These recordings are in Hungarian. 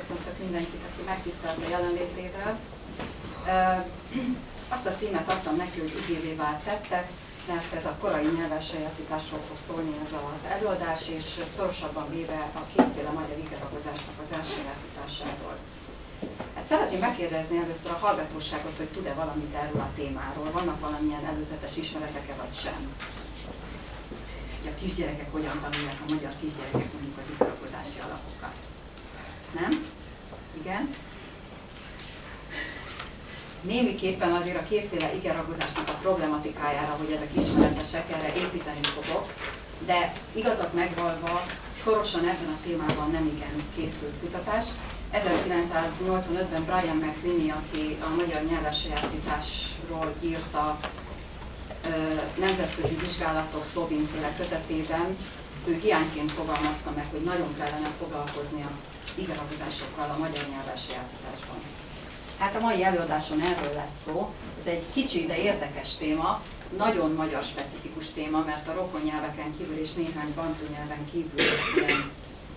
köszöntök mindenkit, aki megtisztelt a jelenlétével. Azt a címet adtam neki, hogy igévé vált tettek, mert ez a korai nyelvelsajátításról fog szólni ez az előadás, és szorosabban véve a kétféle magyar igeragozásnak az elsajátításáról. Hát szeretném megkérdezni először a hallgatóságot, hogy tud-e valamit erről a témáról, vannak valamilyen előzetes ismeretek-e vagy sem? A kisgyerekek hogyan tanulják, a magyar kisgyerekek mondjuk az igeragozási alapokat. Nem? Igen? Némiképpen azért a kétféle igeragozásnak a problematikájára, hogy ezek ismeretesek, erre építeni fogok, de igazat megvalva szorosan ebben a témában nem igen készült kutatás. 1985-ben Brian McWhinney, aki a magyar nyelvelsajátításról írt a nemzetközi vizsgálatok szlovénféle kötetében, ő hiányként fogalmazta meg, hogy nagyon kellene foglalkozni a igeragozásokkal a magyar nyelvelsajátításban. Hát a mai előadáson erről lesz szó. Ez egy kicsi, de érdekes téma, nagyon magyar specifikus téma, mert a rokon nyelveken kívül és néhány bantu nyelven kívül ilyen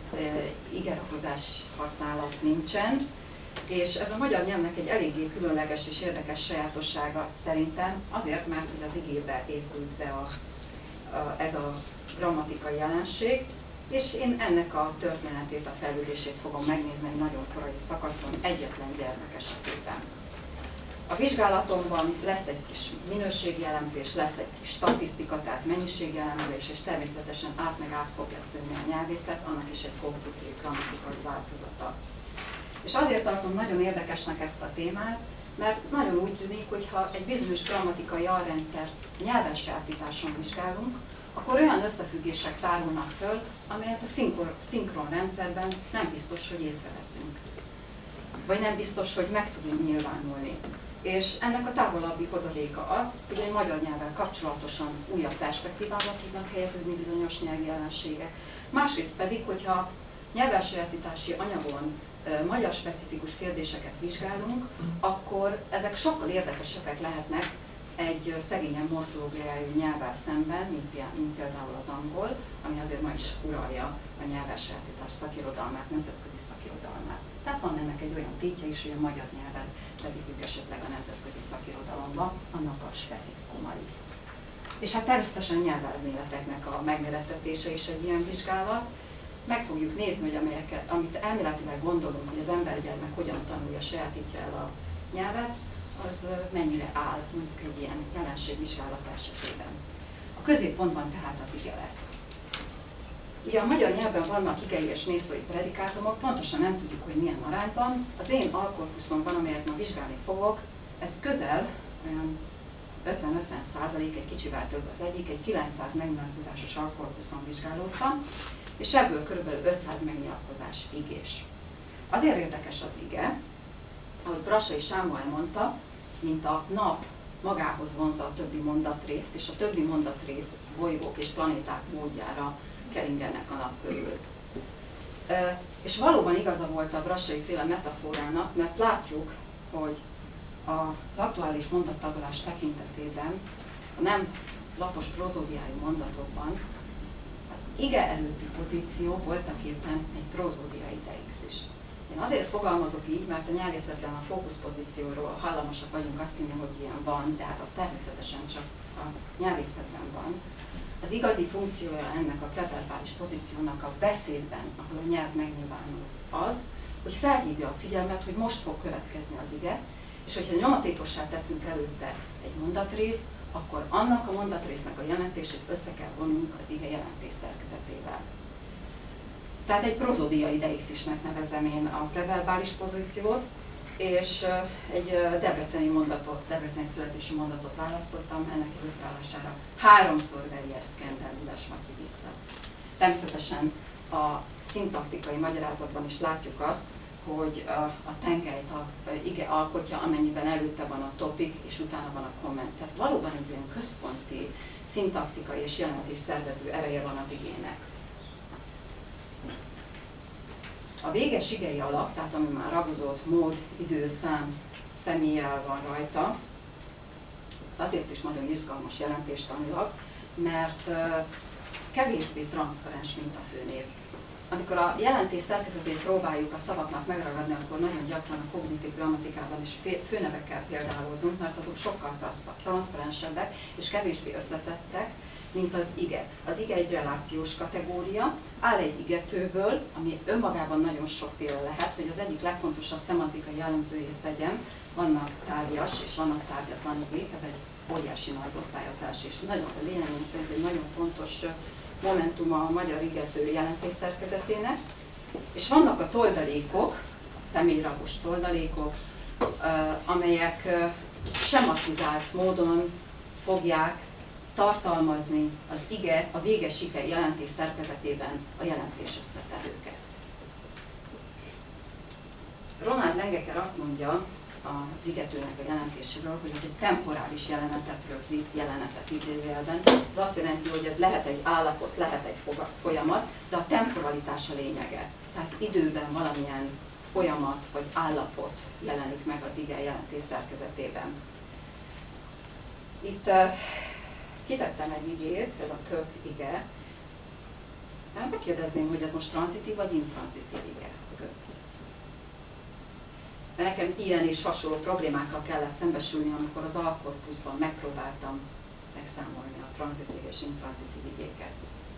igeragozás használat nincsen. És ez a magyar nyelvnek egy eléggé különleges és érdekes sajátossága szerintem, azért, mert hogy az igébe épült be ez a grammatikai jelenség, és én ennek a történetét, a fejlődését fogom megnézni egy nagyon korai szakaszon, egyetlen gyermek esetében. A vizsgálatomban lesz egy kis minőségi elemzés, lesz egy kis statisztika, tehát mennyiségi elemzés, és természetesen át fogja szűnni a nyelvészet, annak is egy kognitív grammatikai változata. És azért tartom nagyon érdekesnek ezt a témát, mert nagyon úgy tűnik, hogy ha egy bizonyos grammatikai alrendszert nyelvelsajátításon vizsgálunk, akkor olyan összefüggések tárulnak föl, amelyet a szinkron rendszerben nem biztos, hogy észreveszünk. Vagy nem biztos, hogy meg tudunk nyilvánulni. És ennek a távolabbi hozadéka az, hogy egy magyar nyelvvel kapcsolatosan újabb perspektívába tudnak helyeződni bizonyos nyelvi jelenségek. Másrészt pedig, hogyha nyelvelsajátítási anyagon magyar specifikus kérdéseket vizsgálunk, akkor ezek sokkal érdekesebbek lehetnek egy szegényen morfológiájú nyelvvel szemben, mint például az angol, ami azért ma is uralja a nyelvelsajátítás szakirodalmát, nemzetközi szakirodalmát. Tehát van ennek egy olyan tétje is, hogy a magyar nyelvet bevigyük esetleg a nemzetközi szakirodalomba, annak a specifikumai. És hát természetesen a nyelvelméleteknek a megmérettetése is egy ilyen vizsgálat. Meg fogjuk nézni, hogy amit elméletileg gondolunk, hogy az embergyermek hogyan tanulja, sajátítja el a nyelvet, az mennyire áll mondjuk egy ilyen jelenségvizsgálat esetében. A középpontban tehát az ige lesz. Ugye a magyar nyelvben vannak igei és névszói predikátumok, pontosan nem tudjuk, hogy milyen arányban. Az én alkorpuszomban, amelyet ma vizsgálni fogok, ez közel olyan 50-50%, egy kicsivel több az egyik, egy 900 megnyilatkozásos alkorpuszon vizsgálódtam, és ebből kb. 500 megnyilatkozás igés. Azért érdekes az ige, ahogy Brassai Sámuel mondta, mint a nap magához vonzza a többi mondatrészt, és a többi mondatrész bolygók és planéták módjára keringenek a nap körül. És valóban igaza volt a Brassai féle metaforának, mert látjuk, hogy az aktuális mondattagolás tekintetében, a nem lapos prozódiájú mondatokban az ige előtti pozíció voltak éppen egy prozódiai deix is. Én azért fogalmazok így, mert a nyelvészetben a fókuszpozícióról hallamosak vagyunk azt hinni, hogy ilyen van, de hát az természetesen csak a nyelvészetben van. Az igazi funkciója ennek a preverbális pozíciónak a beszédben, ahol a nyelv megnyilvánul, az, hogy felhívja a figyelmet, hogy most fog következni az ige, és hogyha nyomatékossá teszünk előtte egy mondatrészt, akkor annak a mondatrésznek a jelentését össze kell vonnunk az ige jelentés szerkezetével. Tehát egy prozódiai deixisnek nevezem én a preverbális pozíciót, és egy debreceni születési mondatot választottam, ennek illusztrálására. 3-szor veri ezt Kendall Ules Matyi vissza. Természetesen a szintaktikai magyarázatban is látjuk azt, hogy a tengelyt a ige alkotja, amennyiben előtte van a topik, és utána van a komment. Tehát valóban egy ilyen központi, szintaktikai és jelentés szervező ereje van az igének. A véges igei alak, tehát ami már ragozott mód, idő, szám, személlyel van rajta, az azért is nagyon izgalmas jelentéstanilag, mert kevésbé transzparens, mint a főnév. amikor a jelentés szerkezetét próbáljuk a szavaknak megragadni, akkor nagyon gyakran a kognitív grammatikában is főnevekkel példálozunk, mert azok sokkal transzparensebbek és kevésbé összetettek, mint az ige. Az ige egy relációs kategória, áll egy igetőből, ami önmagában nagyon sokféle lehet, hogy az egyik legfontosabb szemantikai jellemzőjét vegyem, vannak tárgyas és vannak tárgyatlan igék, ez egy óriási nagy osztályozás, és nagyon lényegében szerint egy nagyon fontos momentuma a magyar igető jelentés szerkezetének. És vannak a toldalékok, a személyragos toldalékok, amelyek sematizált módon fogják tartalmazni az ige, a véges ige jelentés szerkezetében a jelentés összetevőket. Ronald Lengeker azt mondja az igetőnek a jelentéséről, hogy ez egy temporális jelenetet rögzít, jelenetet idézőjelben. Ez azt jelenti, hogy ez lehet egy állapot, lehet egy folyamat, de a temporalitás a lényege. Tehát időben valamilyen folyamat vagy állapot jelenik meg az ige jelentés szerkezetében. Itt kitettem egy igét, ez a köp ige. Megkérdezném, hogy ez most tranzitív vagy intranzitív ige? Köp. Mert nekem ilyen és hasonló problémákkal kellett szembesülni, amikor az alkorpuszban megpróbáltam megszámolni a tranzitív és intranzitív igéket.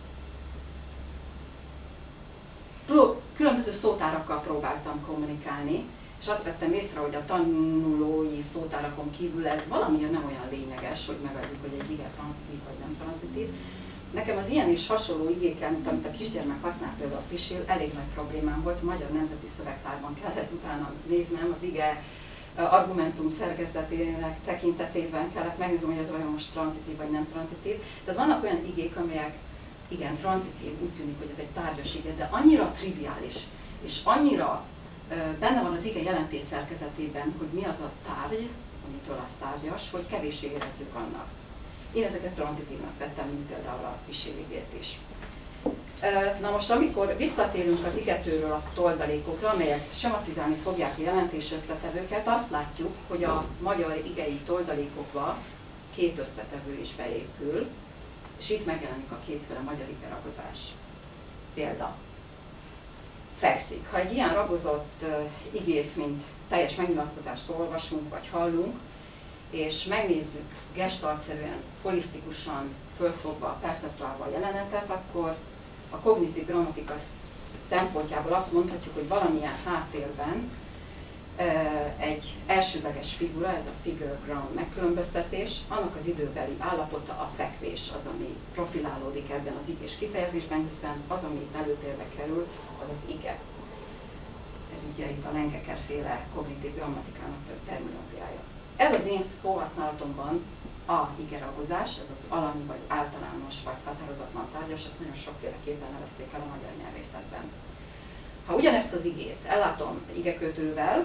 Különböző szótárakkal próbáltam kommunikálni, és azt vettem észre, hogy a tanulói szótárakon kívül ez valamiért nem olyan lényeges, hogy megadjuk, hogy egy ige tranzitív vagy nem tranzitív. Nekem az ilyen és hasonló igékkel, mint amit a kisgyermek használ, például a pisil, elég nagy problémám volt. A Magyar Nemzeti Szövegtárban kellett utána néznem, az ige argumentum szerkezetének tekintetében kellett megnéznem, hogy ez vajon most tranzitív vagy nem tranzitív. Tehát vannak olyan igék, amelyek igen, tranzitív, úgy tűnik, hogy ez egy tárgyas ige, de annyira triviális, és annyira benne van az ige jelentés szerkezetében, hogy mi az a tárgy, amitől az tárgyas, hogy kevéssé érezzük annak. Én ezeket tranzitívnak vettem, mint például a pisilligét is. Na most, amikor visszatérünk az igetőről a toldalékokra, amelyek sematizálni fogják a jelentés összetevőket, azt látjuk, hogy a magyar igei toldalékokba két összetevő is beépül, és itt megjelenik a kétféle magyar igeragozás. Példa. Fekszik. Ha egy ilyen ragozott igét, mint teljes megnyilatkozást olvasunk vagy hallunk, és megnézzük gestaltszerűen, holisztikusan fölfogva, perceptuálva a jelenetet, akkor a kognitív grammatika szempontjából azt mondhatjuk, hogy valamilyen háttérben egy elsődleges figura, ez a figure ground megkülönböztetés, annak az időbeli állapota a fekvés az, ami profilálódik ebben az igés kifejezésben, hiszen az, ami itt előtérbe kerül, az az ige. Ez ugye itt a Lengeker-féle kognitív grammatikának terminológiája. Ez az én szóhasználatomban a igeragozás, ez az alany vagy általános vagy határozatlan tárgyas, ezt nagyon sokféleképpen nevezték el a magyar nyelvészetben. Ha ugyanezt az igét ellátom igekötővel,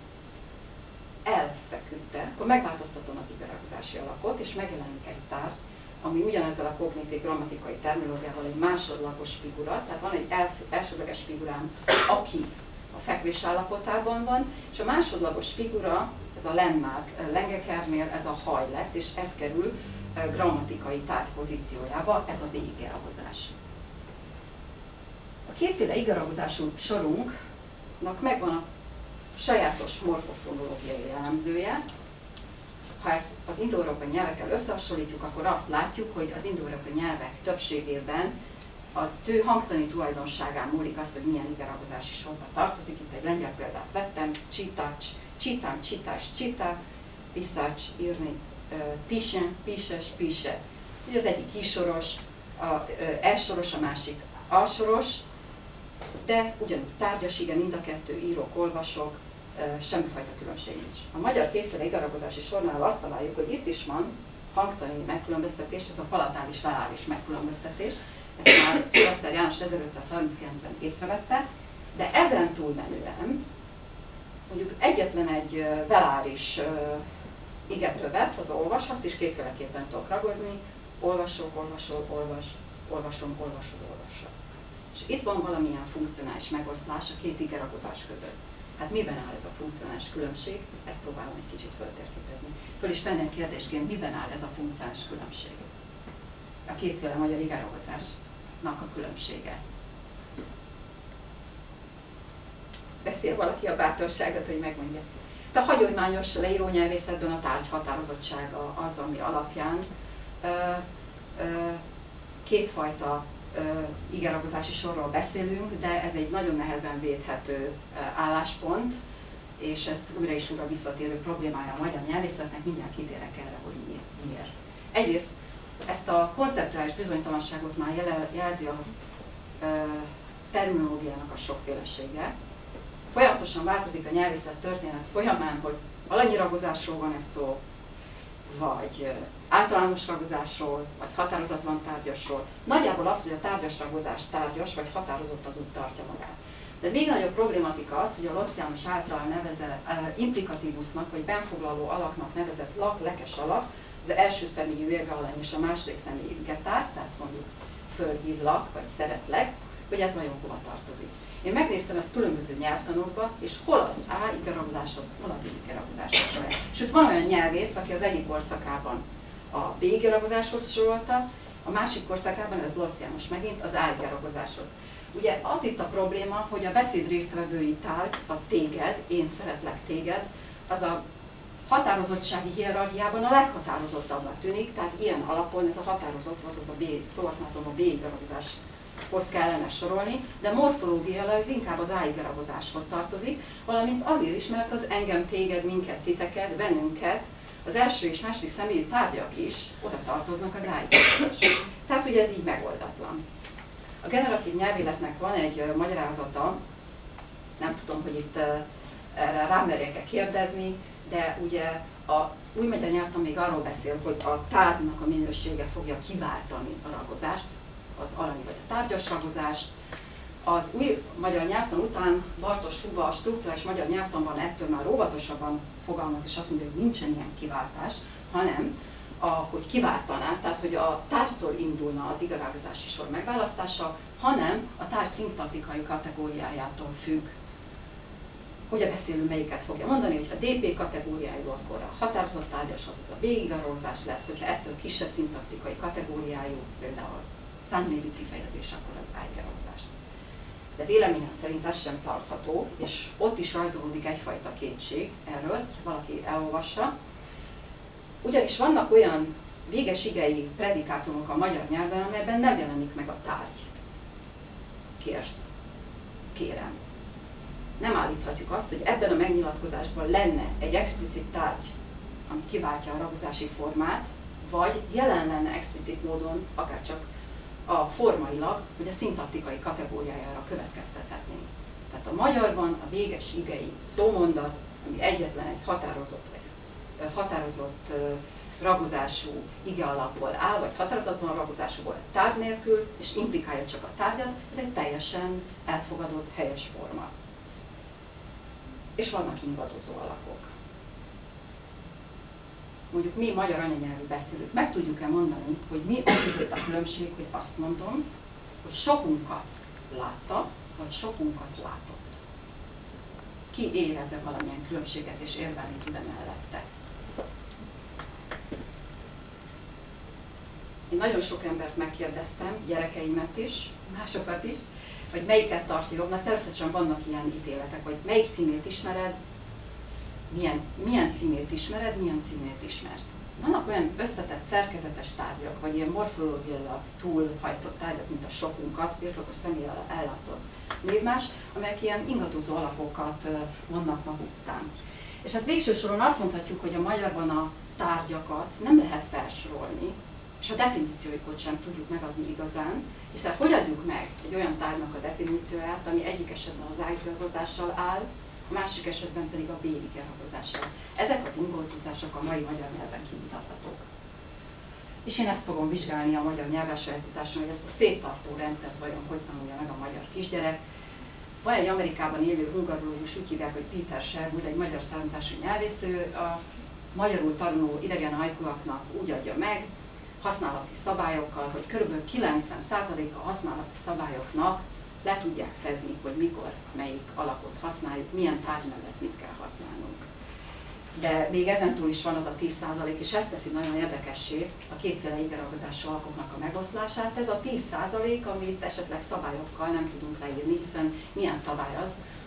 elfeküdte, akkor megváltoztatom az igeragozási alapot, és megjelenik egy tárgy, ami ugyanezzel a kognitív grammatikai terminológiával egy másodlagos figura, tehát van egy elsődleges figurám, aki a fekvés állapotában van, és a másodlagos figura, ez a landmark Lengekernél, ez a haj lesz, és ez kerül grammatikai tárgy pozíciójába, ez a végigeragozás. A kétféle igeragozású sorunknak megvan a sajátos morfofonológiai jellemzője. Ha ezt az indoeurópai nyelvekkel összehasonlítjuk, akkor azt látjuk, hogy az indoeurópai nyelvek többségében az ő hangtani tulajdonságán múlik az, hogy milyen igeragozási sorba tartozik. Itt egy lengyel példát vettem, csitács, csitám, csitás, csita, piszács, írni, pisen, pises, pise. Ugye az egyik kisoros, E-soros, a másik A-soros, de ugyanúgy tárgyas ige, mind a kettő, írok, olvasok, semmifajta különbség nincs. A magyar kétféle igeragozási sornál azt találjuk, hogy itt is van hangtani megkülönböztetés, ez a palatális veláris megkülönböztetés. Ezt már Szilveszter János 1539-ben észrevette, de ezen túlmenően mondjuk egyetlen egy veláris igetövet, az olvas, azt is kétféleképpen tudok ragozni, olvasok, olvasol, olvas, olvasom, olvasod, olvassa. És itt van valamilyen funkcionális megoszlás a két igeragozás között. Hát miben áll ez a funkcionális különbség? Ezt próbálom egy kicsit föltérképezni. Föl is tennem kérdésként, miben áll ez a funkcionális különbség? A kétféle magyar igeragozásnak a különbsége. Beszél valaki a bátorságot, hogy megmondja. A hagyományos leírónyelvészetben a tárgy határozottsága az, ami alapján kétfajta igeragozási sorról beszélünk, de ez egy nagyon nehezen védhető álláspont, és ez újra és újra visszatérő problémája a magyar nyelvészetnek, mindjárt kitérek erre, hogy miért. Egyrészt ezt a konceptuális bizonytalanságot már jelzi a terminológiának a sokfélesége. Folyamatosan változik a nyelvészet történet folyamán, hogy alanyi ragozásról van ez szó, vagy általános ragozásról, vagy határozatlan tárgyasról. Nagyjából az, hogy a tárgyas ragozás tárgyas, vagy határozott, az úgy tartja magát. De még nagyobb problématika az, hogy a Locianus által nevezett implikatívusnak, vagy benfoglaló alaknak nevezett lak, lekes alak, az első személyű érgalany és a második személyű getár, tehát mondjuk fölhívlak, vagy szeretlek, hogy ez vajon hova tartozik. Én megnéztem ezt különböző nyelvtanokba, és hol az A igeragozáshoz, hol a B igeragozáshoz sorolja. Sőt, van olyan nyelvész, aki az egyik korszakában a B igeragozáshoz sorolta, a másik korszakában, ez Locianus megint, az A igeragozáshoz. Ugye az itt a probléma, hogy a beszéd résztvevői tárgy, a téged, én szeretlek téged, az a határozottsági hierarchiában a leghatározottabbnak tűnik, tehát ilyen alapon ez a határozott, azaz a B, szóhasználatom a B igeragozáshoz kellene sorolni, de morfológiailag ez inkább az A igeragozáshoz tartozik, valamint azért is, mert az engem, téged, minket, titeket, bennünket, az első és második személyű tárgyak is oda tartoznak az A igeragozáshoz. Tehát ugye ez így megoldatlan. A generatív nyelvéletnek van egy magyarázata, nem tudom, hogy itt erre rámerjek-e kérdezni, de ugye a új magyar nyelvtan még arról beszél, hogy a tárgynak a minősége fogja kiváltani a ragozást, az alanyi vagy a tárgyas ragozást. Az új magyar nyelvtan után Bartos Suba a strukturális magyar nyelvtanban ettől már óvatosabban fogalmaz, és azt mondja, hogy nincsen ilyen kiváltás, hanem hogy kiváltaná, tehát hogy a tárgytól indulna az igeragozási sor megválasztása, hanem a tárgy szintaktikai kategóriájától függ. Hogy a beszélő melyiket fogja mondani, hogy a DP kategóriájú, akkor a határozott tárgyas, azaz a B igeragozás lesz, hogyha ettől kisebb szintaktikai kategóriájú, például számnévű kifejezés, akkor az A igeragozás. De véleményem szerint ez sem tartható, és ott is rajzolódik egyfajta kétség erről, valaki elolvassa. Ugyanis vannak olyan véges igei predikátumok a magyar nyelven, amelyben nem jelenik meg a tárgy. Kérsz, kérem. Nem állíthatjuk azt, hogy ebben a megnyilatkozásban lenne egy explicit tárgy, ami kiváltja a ragozási formát, vagy jelen lenne explicit módon, akárcsak a formailag, hogy a szintaktikai kategóriájára következtethetnénk. Tehát a magyarban a véges igei szómondat, ami egyetlen egy határozott ragozású ige alapból áll, vagy határozatlan ragozásúból tárgy nélkül, és implikálja csak a tárgyat, ez egy teljesen elfogadott, helyes forma. És vannak ingadozó alakok. Mondjuk mi magyar anyanyelvű beszélők meg tudjuk-e mondani, hogy mi között a különbség, hogy azt mondom, hogy sokunkat látta, vagy sokunkat látott. Ki érezze valamilyen különbséget és érvelni tud-e mellette. Én nagyon sok embert megkérdeztem, gyerekeimet is, másokat is, hogy melyiket tartja jobbnak. Természetesen vannak ilyen ítéletek, hogy melyik címét ismered, milyen címét ismered, milyen címét ismersz. Vannak olyan összetett szerkezetes tárgyak, vagy ilyen morfológiailag túlhajtott tárgyak, mint a sokunkat, birtokos személlyel ellátott névmás, amelyek ilyen ingadozó alakokat vonnak maguk után. És hát végső soron azt mondhatjuk, hogy a magyarban a tárgyakat nem lehet felsorolni, és a definícióikat sem tudjuk megadni igazán, hiszen hogy adjuk meg egy olyan tárgynak a definícióját, ami egyik esetben az A igeragozással áll, a másik esetben pedig a B igeragozással. Ezek az ingoltozások a mai magyar nyelven kimutathatók. És én ezt fogom vizsgálni a magyar nyelvelsajátításon, hogy ezt a széttartó rendszert vajon hogy tanulja meg a magyar kisgyerek. Van egy Amerikában élő hungarológus, úgy hívják, hogy Peter Sherwood, egy magyar származású nyelvész, a magyarul tanuló idegen ajkúaknak úgy adja meg, használati szabályokkal, hogy kb. 90%-a használati szabályoknak le tudják fedni, hogy mikor, melyik alakot használjuk, milyen tárgynevet mit kell használnunk. De még ezentúl is van az a 10%, és ezt teszi nagyon érdekessé a kétféle igeragozású alakoknak a megoszlását. Ez a 10%, amit esetleg szabályokkal nem tudunk leírni, hiszen milyen szabály az,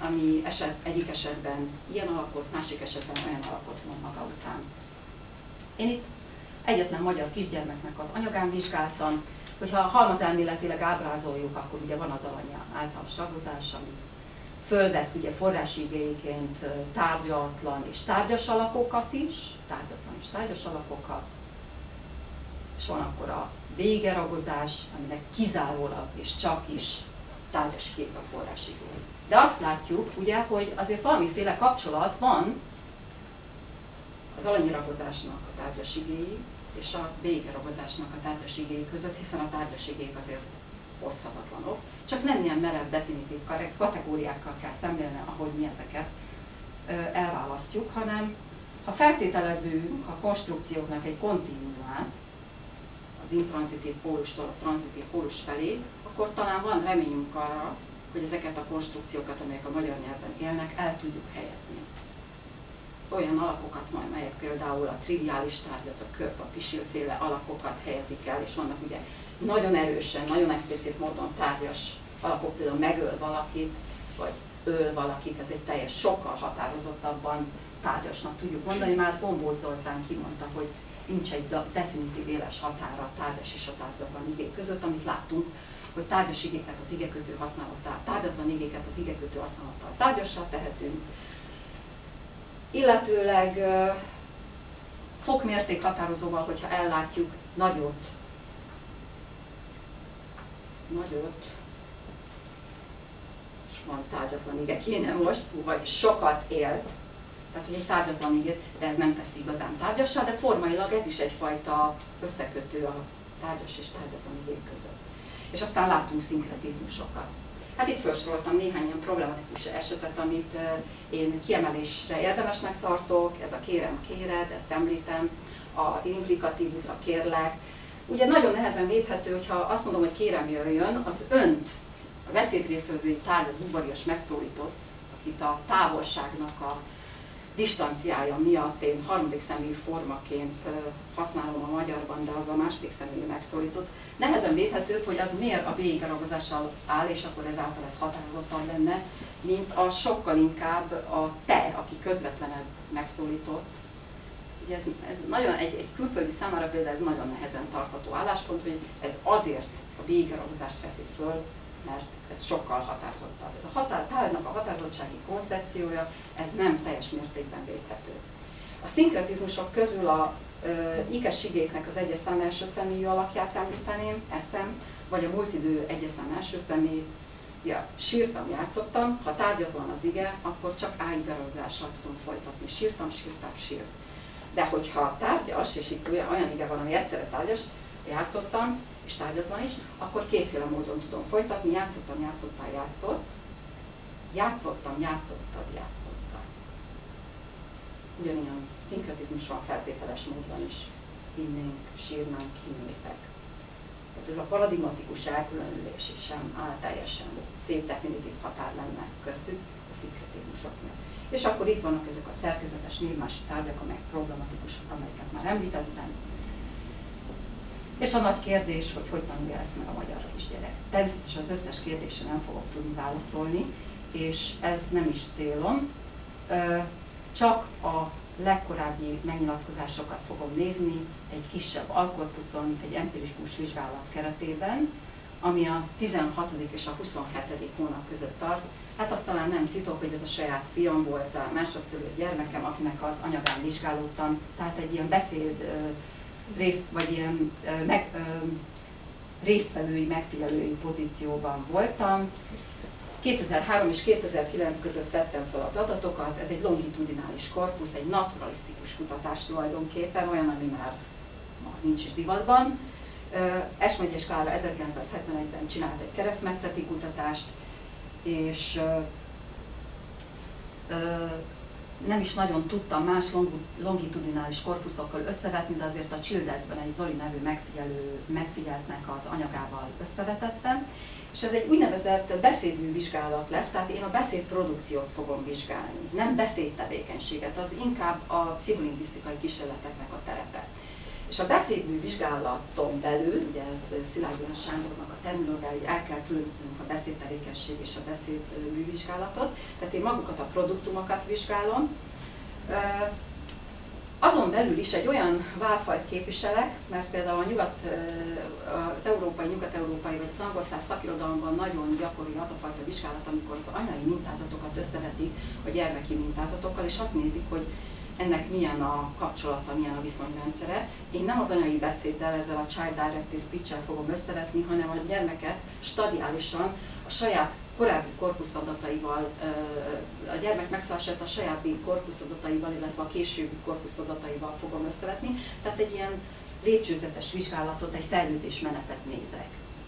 ami egyik esetben ilyen alakot, másik esetben olyan alakot von maga után. Én itt egyetlen magyar kisgyermeknek az anyagán vizsgáltam, hogyha halmazelméletileg ábrázoljuk, akkor ugye van az alany általános ragozás, ami fölvesz ugye forrásigényként tárgyatlan és tárgyas alakokat is, tárgyatlan és tárgyas alakokat, és van akkor a végeragozás, aminek kizárólag és csak is tárgyas kép a forrásigény. De azt látjuk, ugye, hogy azért valamiféle kapcsolat van az alanyi ragozásnak a tárgyas igéi és a végeragozásnak a tárgyas igéi között, hiszen a tárgyas igék azért hozhatatlanok. Csak nem ilyen merev, definitív kategóriákkal kell szemlélni, ahogy mi ezeket elválasztjuk, hanem ha feltételezünk a konstrukcióknak egy kontinuumát, az intranzitív pólustól a tranzitív pólus felé, akkor talán van reményünk arra, hogy ezeket a konstrukciókat, amelyek a magyar nyelven élnek, el tudjuk helyezni. Olyan alakokat majd, melyek például a triviális tárgyat, a köp, a pisilféle alakokat helyezik el, és vannak ugye nagyon erősen, nagyon explicit módon tárgyas alakok, például megöl valakit, vagy öl valakit, ez egy teljes, sokkal határozottabban tárgyasnak tudjuk mondani. Már Gombóc Zoltán kimondta, hogy nincs egy definitív éles határa a tárgyas és a tárgyatlan igék között, amit láttunk, hogy tárgyas igéket az igekötő használattal, tárgyatlan igéket az igekötő használattal tárgyassá tehetünk, illetőleg fokmérték határozóval, hogyha ellátjuk nagyot, és van tárgyatlan ige, kéne most, vagy sokat élt, tehát hogy egy tárgyatlan igét, de ez nem teszi igazán tárgyassá, de formailag ez is egyfajta összekötő a tárgyas és tárgyatlan igék között. És aztán látunk szinkretizmusokat. Hát itt felsoroltam néhány ilyen problematikus esetet, amit én kiemelésre érdemesnek tartok, ez a kérem, kéred, ezt említem, a implikatívus, a kérlek. Ugye nagyon nehezen védhető, hogyha azt mondom, hogy kérem jöjjön, az önt, a beszédrészvevői tárgy, az udvarias megszólított, akit a távolságnak a distanciája miatt én harmadik személyi formaként használom a magyarban, de az a második személyi megszólított. Nehezen védhetőbb, hogy az miért a végeragazással áll, és akkor ezáltal ez határozottan lenne, mint a sokkal inkább a te, aki közvetlenebb megszólított. Ugye ez nagyon egy külföldi számára például ez nagyon nehezen tartható álláspont, hogy ez azért a végeragozást veszi föl, mert ez sokkal határozottabb. Ez a tárgynak a határozottsági koncepciója, ez nem teljes mértékben védhető. A szinkretizmusok közül a ikes igéknek az egyes szám első személyű alakját említeném, eszem, vagy a multidő egyes szám első személy, ja, sírtam, játszottam, ha tárgyatlan az ige, akkor csak áigaragozással tudom folytatni. Sírtam, sírtam, sírt. De hogyha tárgyas, és itt olyan ige van, ami egyszerre tárgyas, játszottam, és tárgyatlan is, akkor kétféle módon tudom folytatni, játszottam, játszottál, játszott, játszottam, játszottad, játszotta. Ugyanilyen szinkretizmus van feltételes módon is. Hinnénk, sírnánk, hinnétek. Tehát ez a paradigmatikus elkülönülés is sem áll teljesen szép definitív határ lenne köztük a szinkretizmusoknak. És akkor itt vannak ezek a szerkezetes névmási tárgyak, amelyek problematikusak, amelyeket már említettem. És a nagy kérdés, hogy tanulja ezt meg a magyar kisgyerek. Természetesen az összes kérdésre nem fogok tudni válaszolni, és ez nem is célom. Csak a legkorábbi megnyilatkozásokat fogom nézni egy kisebb alkorpuszon, egy empirikus vizsgálat keretében, ami a 16. és a 27. hónap között tart. Hát azt talán nem titok, hogy ez a saját fiam volt, a másodszülött gyermekem, akinek az anyagán vizsgálódtam, tehát egy ilyen beszéd vagy ilyen résztvevői, megfigyelői pozícióban voltam. 2003 és 2009 között vettem fel az adatokat, ez egy longitudinális korpusz, egy naturalisztikus kutatás tulajdonképpen, olyan, ami már nincs is divatban. Esmegyes Klára 1971-ben csinált egy keresztmetszeti kutatást, és nem is nagyon tudtam más longitudinális korpuszokkal összevetni, de azért a Childressben egy Zoli nevű megfigyeltnek az anyagával összevetettem. És ez egy úgynevezett beszédművizsgálat lesz, tehát én a beszédprodukciót fogom vizsgálni, nem beszédtevékenységet, az inkább a pszicholingvisztikai kísérleteknek a terepe. És a beszédmű vizsgálaton belül, ugye ez Szilágyi Jan Sándornak a terminológiája, hogy el kell különítenünk a beszédtevékenység és a beszédmű vizsgálatot, tehát én magukat a produktumokat vizsgálom. Azon belül is egy olyan válfajt képviselek, mert például az európai, nyugat-európai vagy az angol száz szakirodalomban nagyon gyakori az a fajta vizsgálat, amikor az anyai mintázatokat összevetik a gyermeki mintázatokkal, és azt nézik, hogy ennek milyen a kapcsolata, milyen a viszonyrendszere. Én nem az anyai beszéddel, ezzel a child directed speech-el fogom összevetni, hanem a gyermeket stadiálisan a saját korábbi korpuszadataival, a gyermek megszólását a saját korpuszadataival, illetve a későbbi korpuszadataival fogom összevetni. Tehát egy ilyen lépcsőzetes vizsgálatot, egy fejlődésmenetet nézek.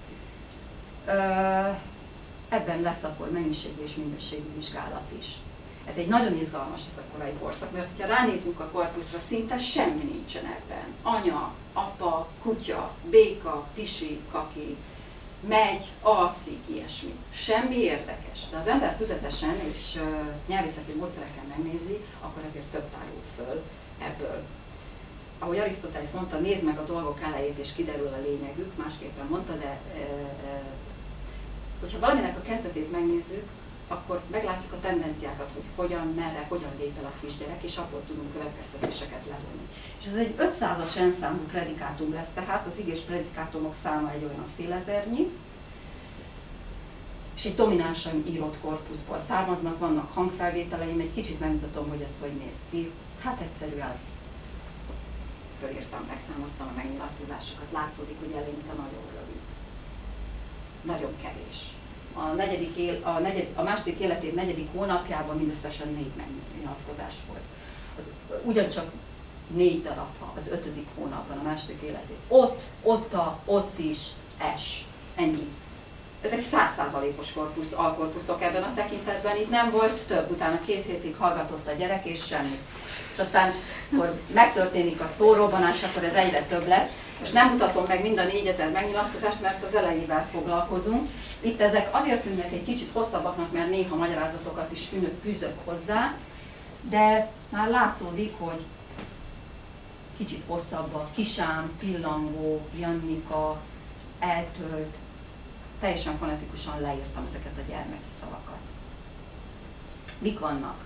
Ebben lesz akkor mennyiségű és minőségű vizsgálat is. Ez egy nagyon izgalmas ez a korai korszak, mert ha ránézünk a korpuszra, szinte semmi nincsen ebben. Anya, apa, kutya, béka, pisi, kaki, megy, alszik, ilyesmi. Semmi érdekes. De az ember tüzetesen és nyelvészeti módszerekkel megnézi, akkor azért több tárul föl ebből. Ahogy Arisztotelész mondta, nézd meg a dolgok elejét és kiderül a lényegük, másképpen mondta, de hogyha valaminek a kezdetét megnézzük, akkor meglátjuk a tendenciákat, hogy hogyan, merre, hogyan lép el a kisgyerek, és abból tudunk következtetéseket levonni. És ez egy 500-as rendszámú predikátum lesz, tehát az igés predikátumok száma egy olyan félezernyi, és egy dominánsan írott korpuszból származnak, vannak hangfelvételeim, egy kicsit megmutatom, hogy ez hogy néz ki. Hát egyszerűen fölírtam, megszámoztam a megnyilatkozásokat, látszódik, hogy eleinte nagyon rövid. Nagyon kevés. A második életév 4. hónapjában mindösszesen 4 megnyilatkozás volt. Az ugyancsak 4 darab az 5. hónapban, a második életév. Ott is, ennyi. Ezek 100%-os alkorpuszok ebben a tekintetben, itt nem volt több, utána 2 hétig hallgatott a gyerek és semmi. És aztán, amikor megtörténik a szórobbanás, akkor ez egyre több lesz. Most nem mutatom meg mind a 4000 megnyilatkozást, mert az elejével foglalkozunk. Itt ezek azért tűnnek egy kicsit hosszabbaknak, mert néha magyarázatokat is fűzök hozzá, de már látszódik, hogy kicsit hosszabbak, Kisám, Pillangó, Jannika, eltölt. Teljesen fonetikusan leírtam ezeket a gyermeki szavakat. Mik vannak?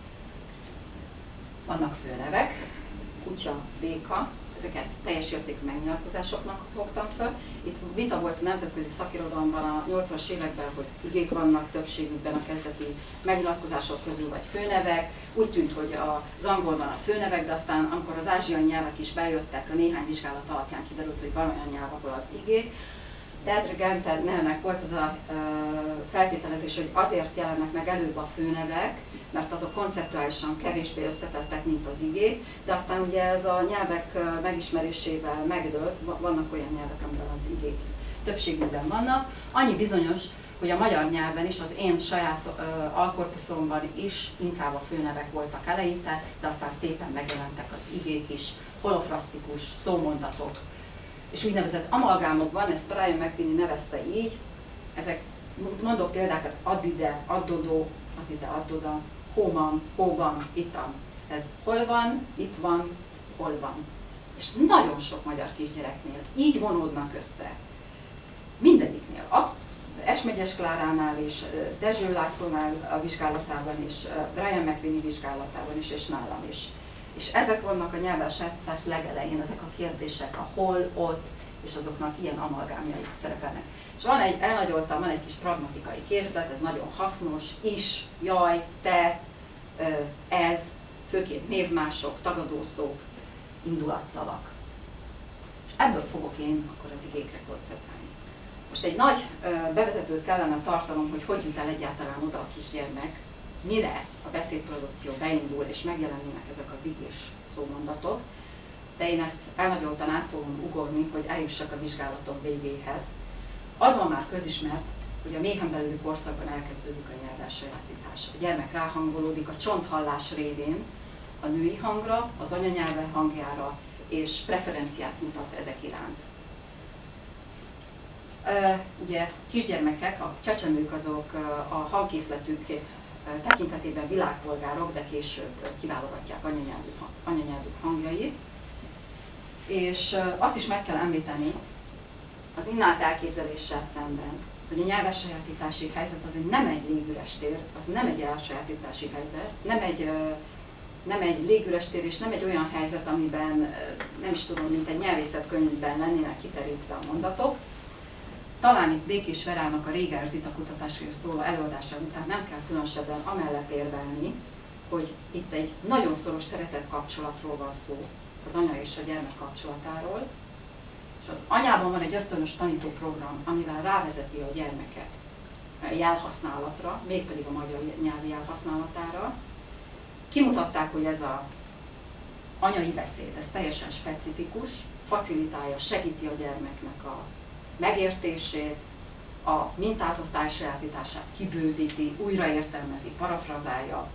Vannak főnevek, kutya, béka, ezeket teljes értékű megnyilatkozásoknak fogtam föl. Itt vita volt a nemzetközi szakirodalomban a 80-as években, hogy igék vannak többségükben a kezdeti megnyilatkozások közül, vagy főnevek. Úgy tűnt, hogy az angolban a főnevek, de aztán amikor az ázsiai nyelvek is bejöttek, a néhány vizsgálat alapján kiderült, hogy van olyan nyelv, ahol az igék. Deirdre Genternek volt az a feltételezés, hogy azért jelennek meg előbb a főnevek, mert azok konceptuálisan kevésbé összetettek, mint az igék, de aztán ugye ez a nyelvek megismerésével megdőlt, vannak olyan nyelvek, amiben az igék többségükben vannak. Annyi bizonyos, hogy a magyar nyelven is, az én saját alkorpuszomban is inkább a főnevek voltak eleinte, de aztán szépen megjelentek az igék is, holofrasztikus szómondatok, és úgynevezett amalgámokban, ezt Brian McBinney nevezte így, ezek, mondok példákat, addide, addodó, addide, addoda, hóman, hóban, ittam. Ez hol van, itt van, hol van. És nagyon sok magyar kisgyereknél így vonódnak össze. Mindegyiknél. Esmegyes Kláránál is, Dezső Lászlónál a vizsgálatában is, Brian McBinney vizsgálatában is, és nálam is. És ezek vannak a nyelvelsajátítás legelején, ezek a kérdések, a hol, ott, és azoknak ilyen amalgámjaik szerepelnek. És van elnagyoltam, van egy kis pragmatikai készlet, ez nagyon hasznos, is, jaj, te, ez, főként névmások, tagadószók, indulatszavak. És ebből fogok én akkor az igékre koncentrálni. Most egy nagy bevezetőt kellene tartanom, hogy jut el egyáltalán oda a kisgyermek, mire a beszédprodukció beindul és megjelennének ezek az igés szómondatok, de én ezt elnagyoltan át fogom ugorni, hogy eljussak a vizsgálatom végéhez. Az van már közismert, hogy a méhen belüli korszakban elkezdődik a nyelvelsajátítás. A gyermek ráhangolódik a csonthallás révén a női hangra, az anyanyelve hangjára, és preferenciát mutat ezek iránt. Ugye kisgyermekek, a csecsemők azok a hangkészletük tekintetében világpolgárok, de később kiválogatják anyanyelvük hangjait. És azt is meg kell említeni az innált elképzeléssel szemben, hogy a nyelvelsajátítási helyzet azért nem egy légüres tér, az nem egy elsajátítási helyzet, nem egy légüres tér, és nem egy olyan helyzet, amiben nem is tudom, mint egy nyelvészetkönyvben lennének kiterítve a mondatok. Talán itt Békés Verának a Réger Zita kutatásról szóló előadása után nem kell különösebben amellett érvelni, hogy itt egy nagyon szoros szeretet kapcsolatról van szó, az anya és a gyermek kapcsolatáról, és az anyában van egy ösztönös tanítóprogram, amivel rávezeti a gyermeket a jelhasználatra, mégpedig a magyar nyelvi jelhasználatára. Kimutatták, hogy ez az anyai beszéd, ez teljesen specifikus, facilitálja, segíti a gyermeknek a megértését, a mintázat elsajátítását kibővíti, újraértelmezi, parafrazálja.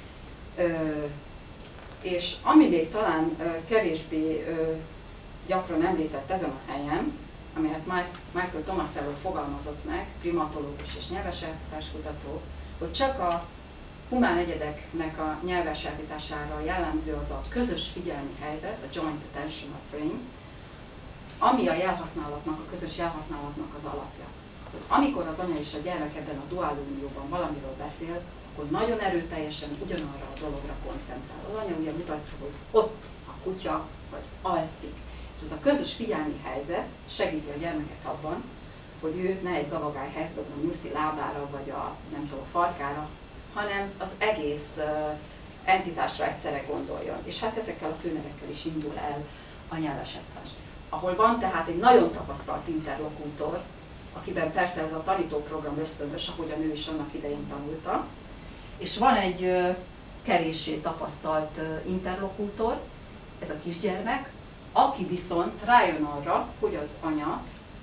És ami még talán kevésbé gyakran említett ezen a helyen, amelyet Michael Tomasello fogalmazott meg, primatológus és nyelvelsajátításkutató, hogy csak a humán egyedeknek a nyelvelsajátítására jellemző az a közös figyelmi helyzet, a joint attentional frame, ami a jelhasználatnak, a közös jelhasználatnak az alapja. Hogy amikor az anya és a gyermek ebben a duálunióban valamiről beszél, akkor nagyon erőteljesen ugyanarra a dologra koncentrál. Az anya ugye mutatja, hogy ott a kutya, vagy alszik. És ez a közös figyelmi helyzet segíti a gyermeket abban, hogy ő ne egy gavagály helyzetben a nyuszi lábára, vagy a nem tudom, farkára, hanem az egész entitásra egyszerre gondoljon. És hát ezekkel a főnevekkel is indul el a nyelvesedás. Ahol van tehát egy nagyon tapasztalt interlokútor, akiben persze ez a tanítóprogram ösztönös, ahogy a nő is annak idején tanulta, és van egy kevéssé tapasztalt interlokútor, ez a kisgyermek, aki viszont rájön arra, hogy az anya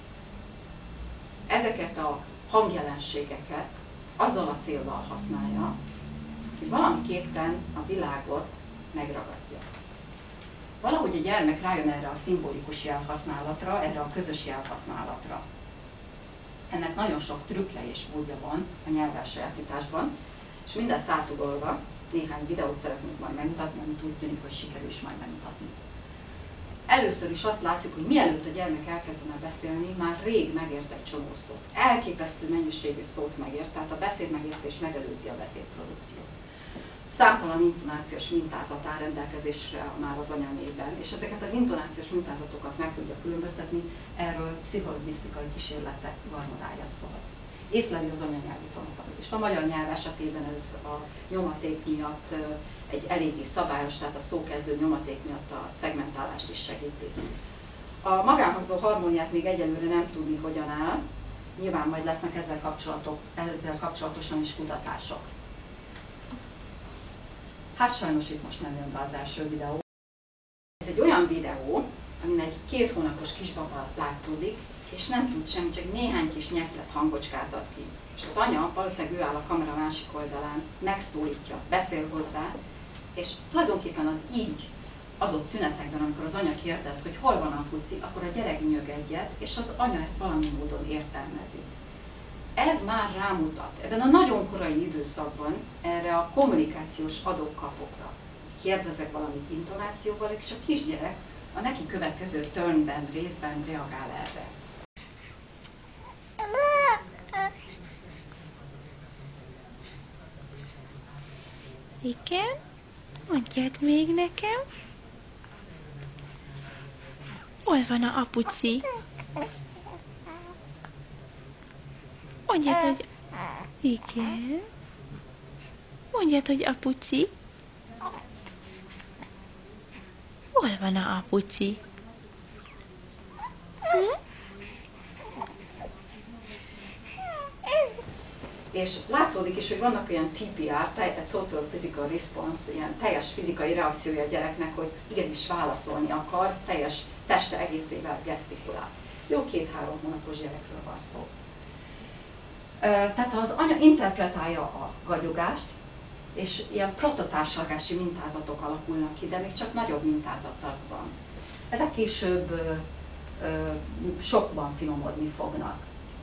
ezeket a hangjelenségeket azzal a céllal használja, hogy valamiképpen a világot megragadja. Valahogy a gyermek rájön erre a szimbolikus jelhasználatra, erre a közös jelhasználatra. Ennek nagyon sok trükkje és módja van a nyelvelsajátításban, és mindezt átugolva néhány videót szeretnék majd megmutatni, amit úgy tűnik, hogy sikerül is majd megmutatni. Először is azt látjuk, hogy mielőtt a gyermek elkezdene beszélni, már rég megért egy csomó szót. Elképesztő mennyiségű szót megért, tehát a beszédmegértés megelőzi a beszédprodukciót. Számtalan intonációs mintázat áll rendelkezésre már az anyanyelvben, és ezeket az intonációs mintázatokat meg tudja különböztetni, erről pszichologisztikai kísérletek garmadája szól. Észleli az anyanyelvi fonetizmust. A magyar nyelv esetében ez a nyomaték miatt egy eléggé szabályos, tehát a szókezdő nyomaték miatt a szegmentálást is segíti. A magánhangzó harmóniát még egyelőre nem tudni, hogyan áll. Nyilván majd lesznek ezzel kapcsolatosan is kutatások. Hát sajnos itt most nem jön be az első videó. Ez egy olyan videó, amin egy 2 hónapos kisbaba látszódik, és nem tud semmi, csak néhány kis nyeszlet hangocskát ad ki. És az anya, valószínűleg ő áll a kamera másik oldalán, megszólítja, beszél hozzá, és tulajdonképpen az így adott szünetekben, amikor az anya kérdez, hogy hol van a puci, akkor a gyerek nyög egyet, és az anya ezt valami módon értelmezi. Ez már rámutat ebben a nagyon korai időszakban erre a kommunikációs adok-kapokra. Kérdezek valamit intonációval, és a kisgyerek a neki következő turnben, részben reagál erre. Igen? Mondjad még nekem. Hol van a apuci? Mondjad, hogy... Igen. Mondjad, hogy apuci. Hol van a apuci? És látszódik is, hogy vannak olyan TPR, Total Physical Response, ilyen teljes fizikai reakciója a gyereknek, hogy igenis válaszolni akar, teljes teste egészével gesztikulál. Jó 2-3 hónapos gyerekről van szó. Tehát ha az anya interpretálja a gagyogást, és ilyen prototársalgási mintázatok alakulnak ki, de még csak nagyobb mintázatakban. Ezek később sokban finomodni fognak.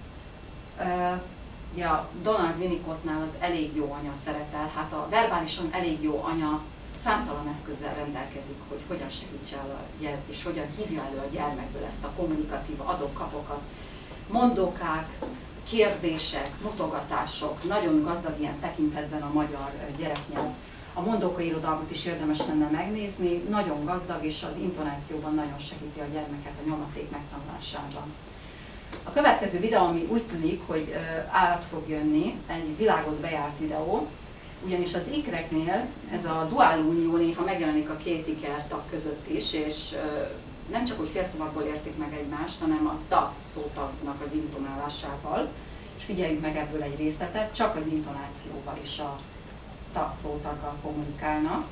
Ugye a Donald Winnicottnál az elég jó anya szerepel, hát a verbálisan elég jó anya számtalan eszközzel rendelkezik, hogy hogyan segítse el a gyermek, és hogyan hívja elő a gyermekből ezt a kommunikatív adok-kapokat. Mondókák, kérdések, mutogatások, nagyon gazdag ilyen tekintetben a magyar gyereknyelv. A mondókai irodalmat is érdemes lenne megnézni, nagyon gazdag, és az intonációban nagyon segíti a gyermeket a nyomaték megtanulásában. A következő videó, ami úgy tűnik, hogy át fog jönni, egy világot bejárt videó, ugyanis az ikreknél ez a duálunió néha megjelenik a két ikertag között is, és nem csak úgy félszavakból értik meg egymást, hanem a ta szótagnak az intonálásával, és figyeljünk meg ebből egy részletet, csak az intonációval is a ta szótaggal kommunikálnak.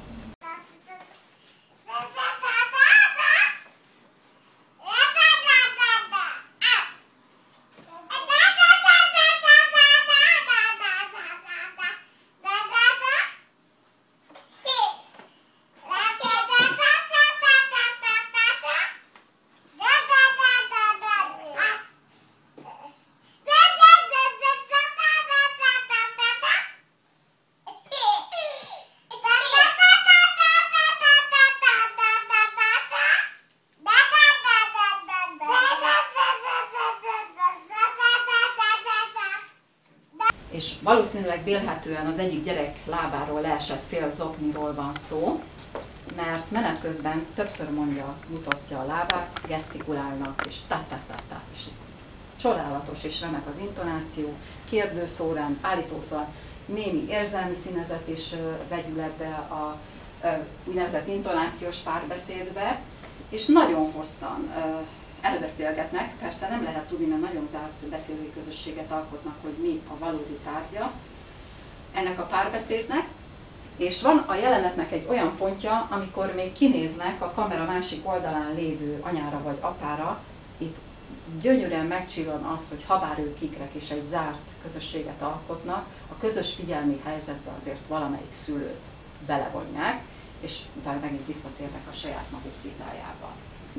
És valószínűleg vélhetően az egyik gyerek lábáról leesett fél zokniról van szó, mert menet közben többször mondja, mutatja a lábát, gesztikulálnak, és ta-ta-ta-ta, és csodálatos és remek az intonáció, kérdőszórend, állítószor némi érzelmi színezet is vegyül ebbe a úgynevezett intonációs párbeszédbe, és nagyon hosszan elbeszélgetnek, persze nem lehet tudni, mert nagyon zárt beszélői közösséget alkotnak, hogy mi a valódi tárgya ennek a párbeszédnek, és van a jelenetnek egy olyan pontja, amikor még kinéznek a kamera másik oldalán lévő anyára vagy apára, itt gyönyörűen megcsillan az, hogy habár ők ikrek és egy zárt közösséget alkotnak, a közös figyelmi helyzetbe azért valamelyik szülőt belevonják, és utána megint visszatérnek a saját maguk vitájába.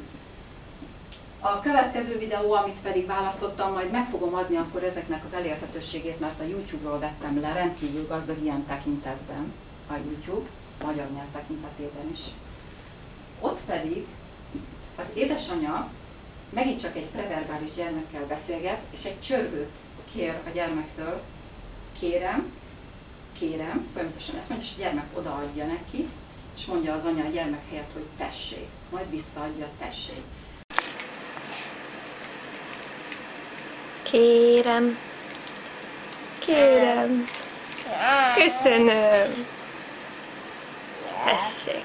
A következő videó, amit pedig választottam, majd meg fogom adni akkor ezeknek az elérhetőségét, mert a YouTube-ról vettem le, rendkívül gazdag ilyen tekintetben a YouTube, magyar nyelv tekintetében is. Ott pedig az édesanyja megint csak egy preverbális gyermekkel beszélget, és egy csörgőt kér a gyermektől, kérem, folyamatosan ezt mondja, és a gyermek odaadja neki, és mondja az anya a gyermek helyett, hogy tessék, majd visszaadja, tessék. Kérem. Kérem. Köszönöm. Tessék.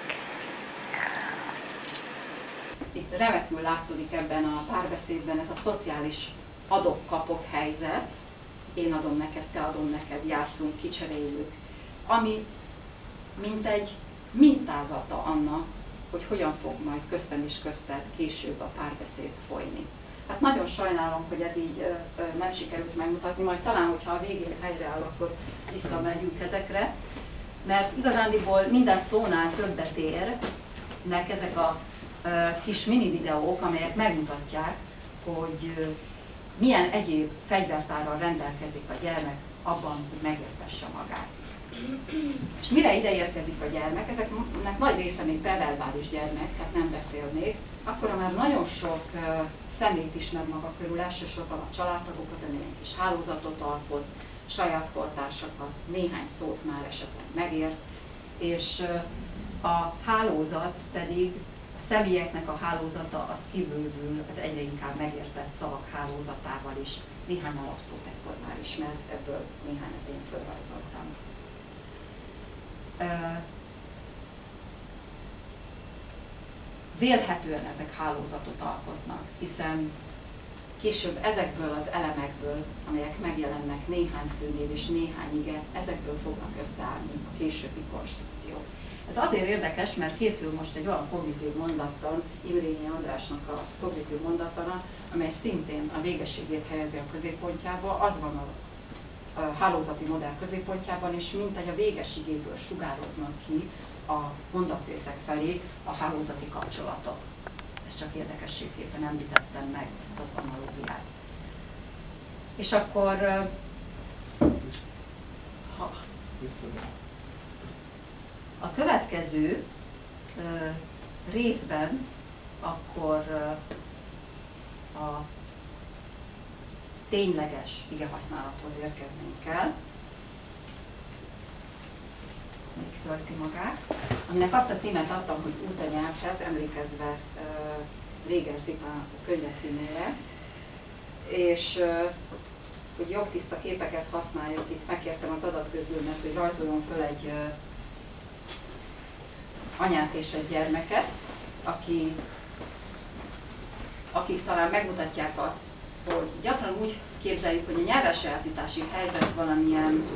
Itt remekül látszódik ebben a párbeszédben ez a szociális adok-kapok helyzet. Én adom neked, te adom neked, játszunk, kicseréljük. Ami mint egy mintázata annak, hogy hogyan fog majd köztem és közted később a párbeszéd folyni. Hát nagyon sajnálom, hogy ez így nem sikerült megmutatni, majd talán, hogyha a végén helyreáll, akkor visszamegyünk ezekre, mert igazándiból minden szónál többet érnek ezek a kis mini videók, amelyek megmutatják, hogy milyen egyéb fegyvertárral rendelkezik a gyermek abban, hogy megértesse magát. És mire ide érkezik a gyermek, ezeknek nagy része még preverbális gyermek, tehát nem beszél még, akkor már nagyon sok személyt ismer maga körül, elsősorban a családtagokat, amilyen kis hálózatot alkot, saját kortársakat, néhány szót már esetleg megért, és a hálózat pedig, a személyeknek a hálózata az kibővül az egyre inkább megértett szavak hálózatával is. Néhány alapszót ekkor már ismert, ebből néhányat én felrajzoltam. Vélhetően ezek hálózatot alkotnak, hiszen később ezekből az elemekből, amelyek megjelennek néhány főnév és néhány ige, ezekből fognak összeállni a későbbi konstrukciók. Ez azért érdekes, mert készül most egy olyan kognitív mondattan, Imrényi Andrásnak a kognitív mondattana, amely szintén a végességét helyezi a középpontjába, az van a hálózati modell középpontjában, és mintegy a végesigéből sugároznak ki a mondatrészek felé a hálózati kapcsolatok. Ezt csak érdekességképpen említettem meg, ezt az analógiát. És akkor... A következő részben akkor a tényleges igehasználathoz érkeznénk el. Még tölti magát. Aminek azt a címet adtam, hogy Út a nyelvhez, emlékezve Réger Zita könyve címére. És hogy jogtiszta képeket használjuk, itt megkértem az adatközlőmet, hogy rajzoljon föl egy anyát és egy gyermeket, akik talán megmutatják azt, hogy gyakran úgy képzeljük, hogy a nyelvelsajátítási helyzet valamilyen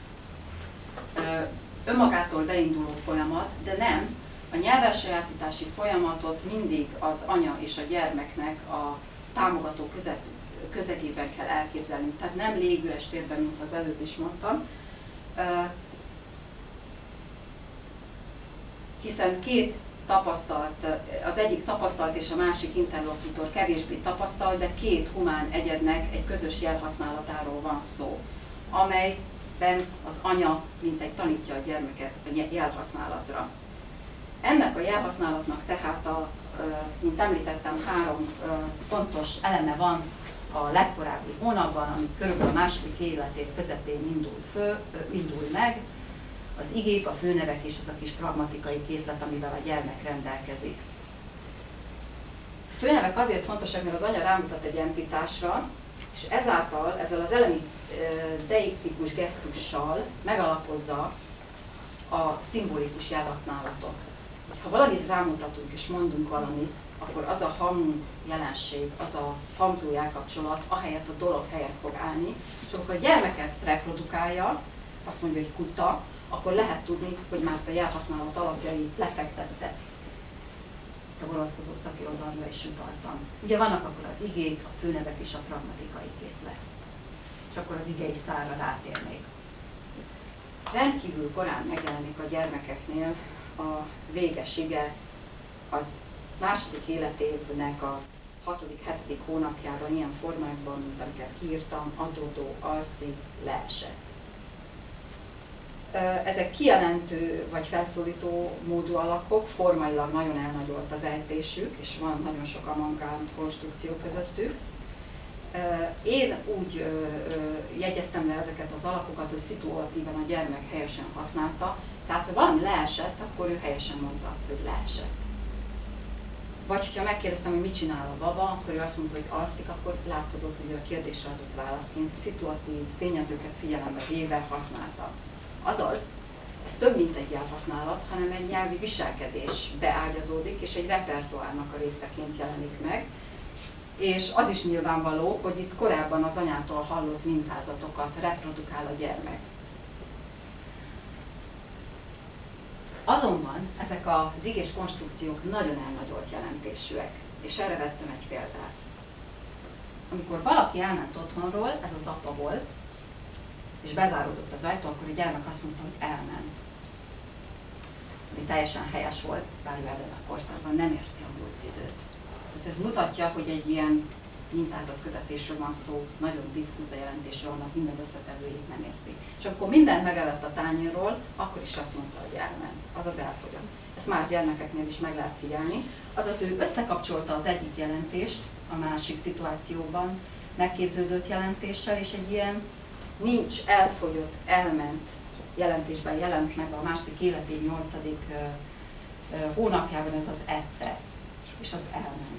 önmagától beinduló folyamat, de nem. A nyelvelsajátítási folyamatot mindig az anya és a gyermeknek a támogató közegében kell elképzelni. Tehát nem légüres térben, mint az előbb is mondtam, hiszen két tapasztalt, az egyik tapasztalt és a másik interlokutor kevésbé tapasztalt, de két humán egyednek egy közös jelhasználatáról van szó, amelyben az anya mintegy tanítja a gyermeket a jelhasználatra. Ennek a jelhasználatnak tehát, mint említettem, 3 fontos eleme van a legkorábbi hónapban, ami körülbelül a második életév közepén indul meg, az igék, a főnevek és az a kis pragmatikai készlet, amivel a gyermek rendelkezik. A főnevek azért fontosak, mert az anya rámutat egy entitásra, és ezzel az elemi deiktikus gesztussal megalapozza a szimbolikus jelhasználatot. Ha valamit rámutatunk és mondunk valamit, akkor az a hang jelenség, az a hangzó jelkapcsolat ahelyett a dolog helyett fog állni, és akkor a gyermek ezt reprodukálja, azt mondja, hogy kuta, akkor lehet tudni, hogy már a jelhasználat alapjait lefektette. Itt a vonatkozó szakirodalomra is utaltam. Ugye vannak akkor az igék, a főnevek és a pragmatikai készlet. És akkor az igei szálra rátérnék. Rendkívül korán megjelenik a gyermekeknél a véges ige, az második életévnek a 6.-7. hónapjában ilyen formákban, mint amiket kiírtam, adódó, alszik, leesett. Ezek kijelentő vagy felszólító módú alakok, formailag nagyon elnagyolt az ejtésük, és van nagyon sok amalgám konstrukció közöttük. Én úgy jegyeztem le ezeket az alakokat, hogy szituatíven a gyermek helyesen használta, tehát ha valami leesett, akkor ő helyesen mondta azt, hogy leesett. Vagy ha megkérdeztem, hogy mit csinál a baba, akkor ő azt mondta, hogy alszik, akkor látszódott, hogy a kérdésre adott válaszként szituatív tényezőket figyelembe véve használta. Azaz, ez több mint egy jelhasználat, hanem egy nyelvi viselkedés beágyazódik, és egy repertoárnak a részeként jelenik meg. És az is nyilvánvaló, hogy itt korábban az anyától hallott mintázatokat reprodukál a gyermek. Azonban ezek az igés konstrukciók nagyon elnagyolt jelentésűek, és erre vettem egy példát. Amikor valaki elment otthonról, ez az apa volt, és bezáródott az ajtó, akkor a gyermek azt mondta, hogy elment. Ami teljesen helyes volt, bár ő ebben a korszakban nem érti a múlt időt. Tehát ez mutatja, hogy egy ilyen mintázatkövetésről van szó, nagyon diffúz a jelentésről, annak minden összetevőjét nem érti. És amikor mindent megevett a tányérról, akkor is azt mondta, hogy elment, azaz elfogyott. Ezt más gyermekeknél is meg lehet figyelni. Azaz ő összekapcsolta az egyik jelentést a másik szituációban megképződött jelentéssel, és egy ilyen nincs, elfogyott, elment jelentésben jelent meg a második életév 8. hónapjában ez az ette, és az elment.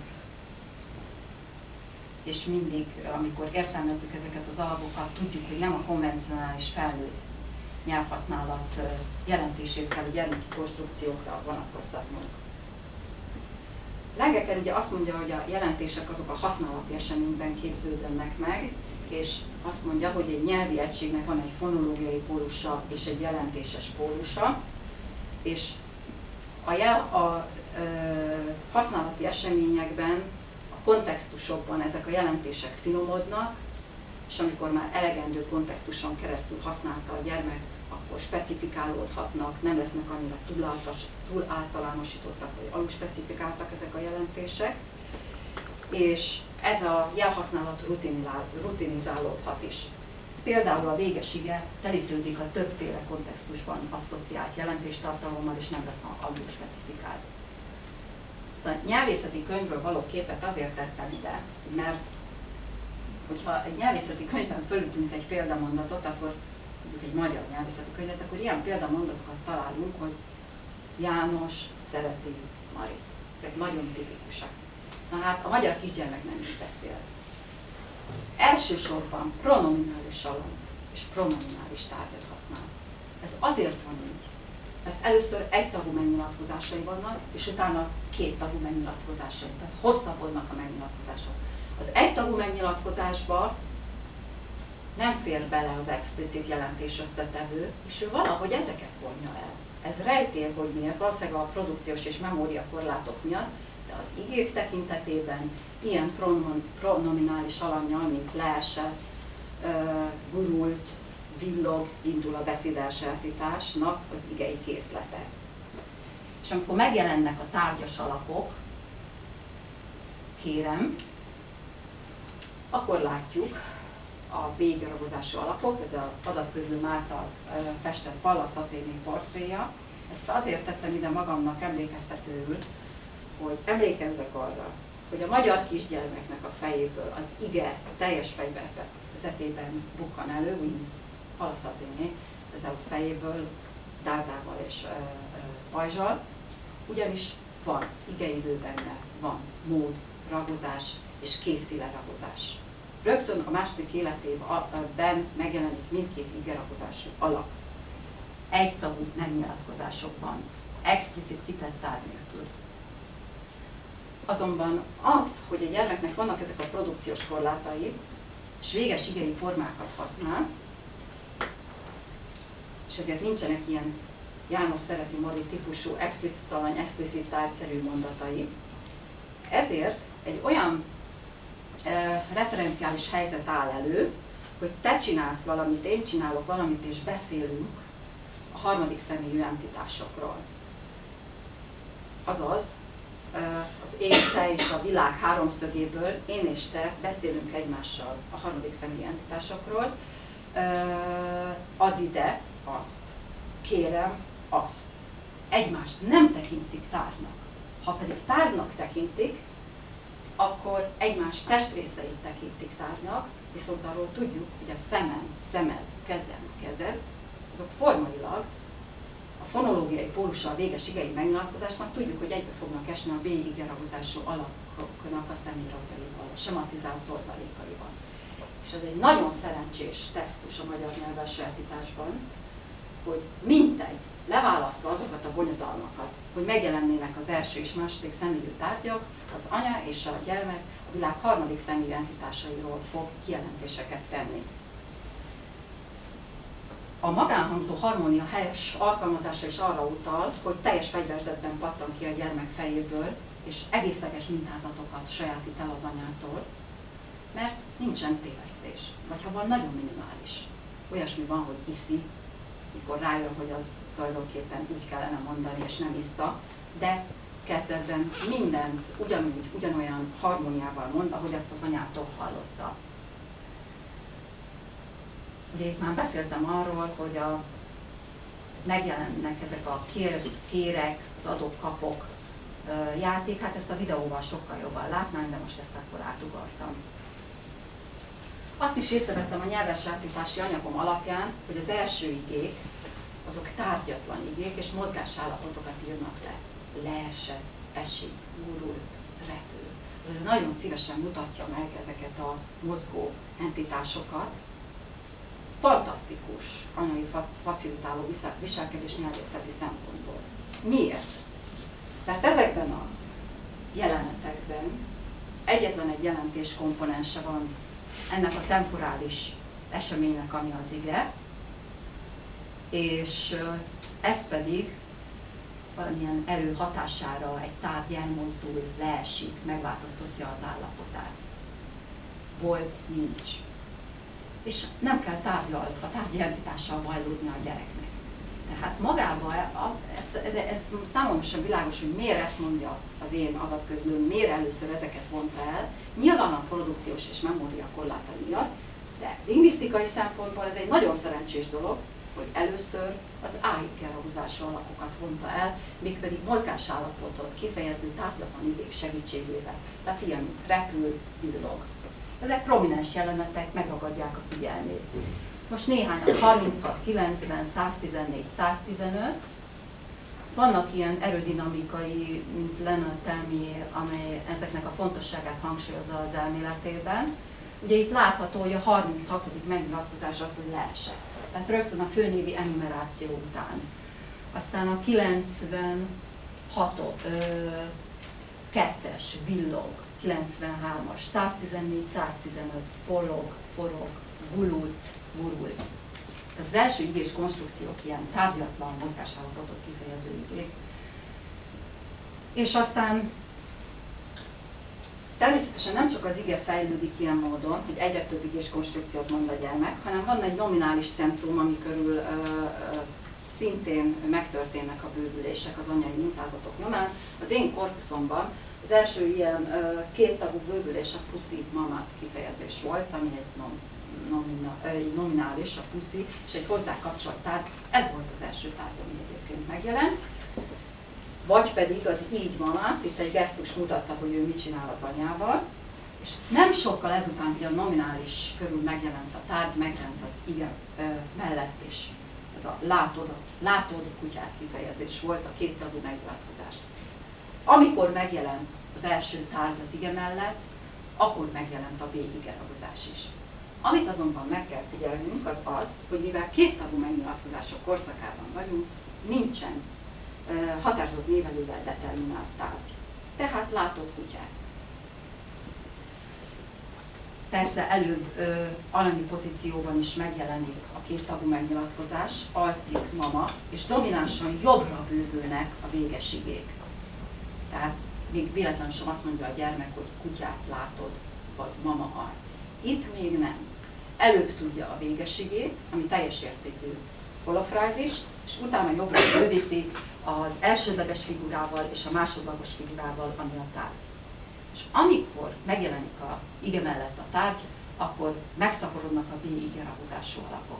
És mindig, amikor értelmezzük ezeket az alapokat, tudjuk, hogy nem a konvencionális felnőtt nyelvhasználat jelentését kell a gyermeki konstrukciókra vonatkoztatnunk. Lengeker ugye azt mondja, hogy a jelentések azok a használati eseményben képződnek meg, és azt mondja, hogy egy nyelvi egységnek van egy fonológiai pólusa és egy jelentéses pólusa, és a használati eseményekben, a kontextusokban ezek a jelentések finomodnak, és amikor már elegendő kontextuson keresztül használta a gyermek, akkor specifikálódhatnak, nem lesznek annyira túl általánosítottak, vagy alulspecifikáltak ezek a jelentések, és ez a jelhasználat rutinizálódhat is. Például a véges ige telítődik a többféle kontextusban asszociált jelentéstartalommal, és nem lesz alul specifikált. Ezt a nyelvészeti könyvről való képet azért tettem ide, mert hogyha egy nyelvészeti könyvben fölütünk egy példamondatot, akkor mondjuk egy magyar nyelvészeti könyvet, akkor ilyen példamondatokat találunk, hogy János szereti Marit. Ezek nagyon tipikusak. Na hát a magyar kisgyermek nem így beszél. Elsősorban pronominális alant és pronominális tárgyat használ. Ez azért van így, mert először egytagú megnyilatkozásai vannak, és utána kéttagú megnyilatkozásai. Tehát hosszabbodnak a megnyilatkozások. Az egytagú megnyilatkozásba nem fér bele az explicit jelentés összetevő, és ő valahogy ezeket vonja el. Ez rejtél, hogy miért, valószínűleg a produkciós és memóriakorlátok miatt, de az igék tekintetében ilyen pronominális alannyal, mint leesett, gurult, villog, indul a beszédelsajátításnak az igei készlete. És amikor megjelennek a tárgyas alapok, kérem, akkor látjuk a végigragozású alapok, ez az adatközlőm által festett Pallas Athéné portréja. Ezt azért tettem ide magamnak emlékeztetőül, hogy emlékezzek arra, hogy a magyar kisgyermeknek a fejéből az ige teljes fegyverzetében bukkan elő, mint Pallas Athéné, Zeusz fejéből, dárdával és pajzsal, ugyanis van igeidő benne, van mód, ragozás és kétféle ragozás. Rögtön a második életében megjelenik mindkét igeragozású alak. Egytagú megnyilatkozásokban, explicit kitett tárgy nélkül. Azonban az, hogy a gyermeknek vannak ezek a produkciós korlátai, és véges igei formákat használ, és ezért nincsenek ilyen János szereti Mari típusú explicit alany, explicit tárgyszerű mondatai, ezért egy olyan referenciális helyzet áll elő, hogy te csinálsz valamit, én csinálok valamit, és beszélünk a harmadik személyű entitásokról. Azaz, az én, te és a világ háromszögéből én és te beszélünk egymással a harmadik személyű entitásokról. Add ide azt, kérem azt. Egymást nem tekintik tárgynak. Ha pedig tárgynak tekintik, akkor egymás testrészeit tekintik tárgynak, viszont arról tudjuk, hogy a szemed, kezed, azok formailag a fonológiai pólusa a véges igei megnyilatkozásnak tudjuk, hogy egybe fognak esni a V-igeragozású alakoknak a személyragjaival, a sematizált oldalékaival. És ez egy nagyon szerencsés textus a magyar nyelvelsajátításban, hogy mintegy, leválasztva azokat a bonyodalmakat, hogy megjelennének az első és második személyű tárgyak, az anya és a gyermek a világ harmadik személyű entitásairól fog kijelentéseket tenni. A magánhangzó harmónia helyes alkalmazása is arra utal, hogy teljes fegyverzetben pattan ki a gyermek fejéből, és egészleges mintázatokat sajátít el az anyától, mert nincsen tévesztés, vagy ha van, nagyon minimális. Olyasmi van, hogy iszi, mikor rájön, hogy az tulajdonképpen úgy kellene mondani, és nem issza, de kezdetben mindent ugyanolyan harmóniával mond, ahogy azt az anyától hallotta. Ugye itt már beszéltem arról, hogy megjelennek ezek a kérek, az adok-kapok játék, hát ezt a videóval sokkal jobban látnánk, de most ezt akkor átugartam. Azt is észrevettem a nyelvelsajátítási anyagom alapján, hogy az első igék, azok tárgyatlan igék, és mozgásállapotokat írnak le. Leesett, esik, gurult, repül. Az nagyon szívesen mutatja meg ezeket a mozgó entitásokat. Fantasztikus anyai facilitáló viselkedés nyelvészeti szempontból. Miért? Mert ezekben a jelenetekben egyetlen egy jelentés komponense van ennek a temporális eseménynek, ami az ige, és ez pedig valamilyen erő hatására egy tárgy elmozdul, leesik, megváltoztatja az állapotát. Volt, nincs. És nem kell tárgyal, a tárgyi entitással bajlódni a gyereknek. Tehát magában ez számomra sem világos, hogy miért ezt mondja az én adatközlőm, miért először ezeket vonta el. Nyilván a produkciós és memória korláta miatt, De lingvisztikai szempontból ez egy nagyon szerencsés dolog, hogy először az áigerahúzású alakokat vonta el, mégpedig mozgásállapotot kifejező tárgyatlan igék segítségével. Tehát ilyen, mint repül, villog. Ezek prominens jelenetek, megragadják a figyelmét. Most néhányan 36, 90, 114, 115. Vannak ilyen aerodinamikai, mint Leonard Telmier, amely ezeknek a fontosságát hangsúlyozza az elméletében. Ugye itt látható, hogy a 36. megnyilatkozás az, hogy leesett. Tehát rögtön a főnévi enumeráció után. Aztán a 96. 2-es villog, 93-as, 114, 115, forog, gulult, gurult. Az első igés konstrukciók ilyen tárgyatlan mozgásállapotot kifejező igék. És aztán természetesen nem csak az ige fejlődik ilyen módon, hogy egyre több igés konstrukciót mond a gyermek, hanem van egy nominális centrum, ami körül szintén megtörténnek a bővülések az anyai mintázatok nyomán. Az én korpuszomban az első ilyen kéttagú bővülés a puszi mamát kifejezés volt, ami egy nominális, a puszi, és egy hozzá kapcsolt tárgy. Ez volt az első tárgy, ami egyébként megjelent. Vagy pedig az így mamát, itt egy gesztus mutatta, hogy ő mit csinál az anyával, és nem sokkal ezután, hogy a nominális körül megjelent a tárgy, megjelent az ige mellett is. Ez a látod kutyát kifejezés volt, a kéttagú megnyilatkozás. Amikor megjelent az első tárgy az ige mellett, akkor megjelent a B-igeragozás is. Amit azonban meg kell figyelnünk, az az, hogy mivel kéttagú megnyilatkozások korszakában vagyunk, nincsen határozott névelővel determinált tárgy. Tehát látod kutyát. Persze előbb alanyi pozícióban is megjelenik a kéttagú megnyilatkozás, alszik mama, és dominánsan jobbra bővülnek a véges igék. Tehát még véletlenül sem azt mondja a gyermek, hogy kutyát látod, vagy mama alszik. Itt még nem. Előbb tudja a véges igét, ami teljes értékű holofrázis, és utána jobbra bővíti az elsődleges figurával és a másodlagos figurával, ami a tárgy. És amikor megjelenik a ige mellett a tárgy, akkor megszaporodnak a B-igerahúzású alakok.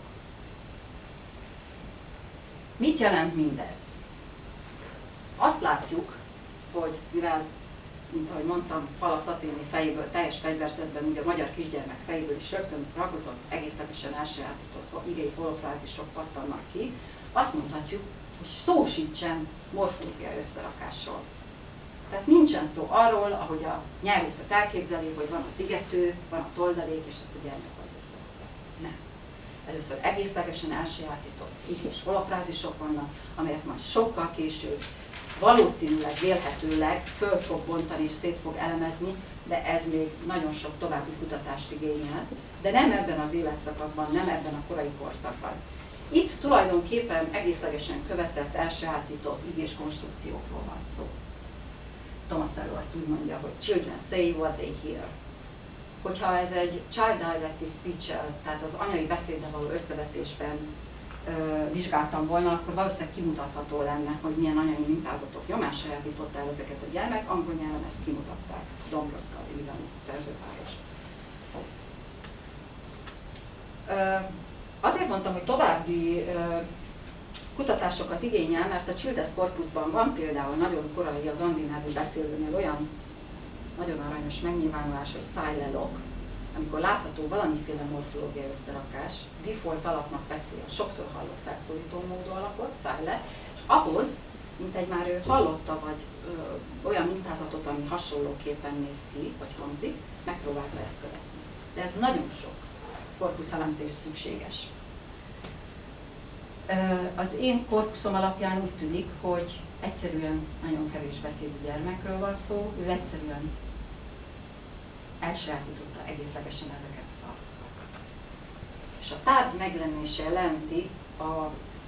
Mit jelent mindez? Azt látjuk, hogy mivel, mint ahogy mondtam, Pallas Athéné fejéből, teljes fegyverzetben, ugye a magyar kisgyermek fejéből is rögtön ragozott, egészlegesen elsajátított igei holofrázisok pattannak ki, azt mondhatjuk, hogy szó sincsen morfológiai összerakásról. Tehát nincsen szó arról, ahogy a nyelvészet elképzeli, hogy van az igető, van a toldalék, és ezt a gyermek vagy összerakja. Nem. Először egészlegesen elsajátított igés holofrázisok vannak, amelyek majd sokkal később, valószínűleg, vélhetőleg föl fog bontani és szét fog elemezni, de ez még nagyon sok további kutatást igényel, de nem ebben az életszakaszban, nem ebben a korai korszakban. Itt tulajdonképpen egészlegesen követett, elsajátított igés konstrukciókról van szó. Thomas Arrow azt úgy mondja, hogy children say what they hear. Hogyha ez egy child directed speech-el, tehát az anyai beszéddel való összevetésben vizsgáltam volna, akkor valószínűleg kimutatható lenne, hogy milyen anyai mintázatok nyomán sajátította el ezeket a gyermek, angol nyelven ezt kimutatták. Dombroszka, William szerzőpáros. Azért mondtam, hogy további kutatásokat igényel, mert a Childes corpusban van például nagyon korai az andi nevű beszélőnél olyan nagyon aranyos megnyilvánulás, hogy szálylelok, amikor látható valamiféle morfológiai összerakás, default alapnak veszi a sokszor hallott felszólító módú alapot, szájle, és ahhoz, mint egy már ő hallotta, vagy olyan mintázatot, ami hasonlóképpen néz ki, vagy hangzik, megpróbálta ezt követni. De ez nagyon sok korpuszelemzés szükséges. Az én korpuszom alapján úgy tűnik, hogy egyszerűen nagyon kevés beszédű gyermekről van szó, ő egyszerűen elsajátította egészlegesen ezeket az alapokat. És a tárgy megjelenése jelenti a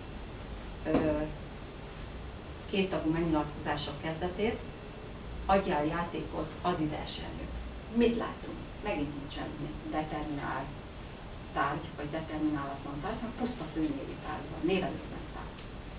kéttagú megnyilatkozások kezdetét, adjál játékot, adj versenyőt. Mit látunk? Megint nincsen determinált tárgy, vagy determinálatlan tárgy, hanem puszta főnévi tárgy van, névelőtlen tárgy.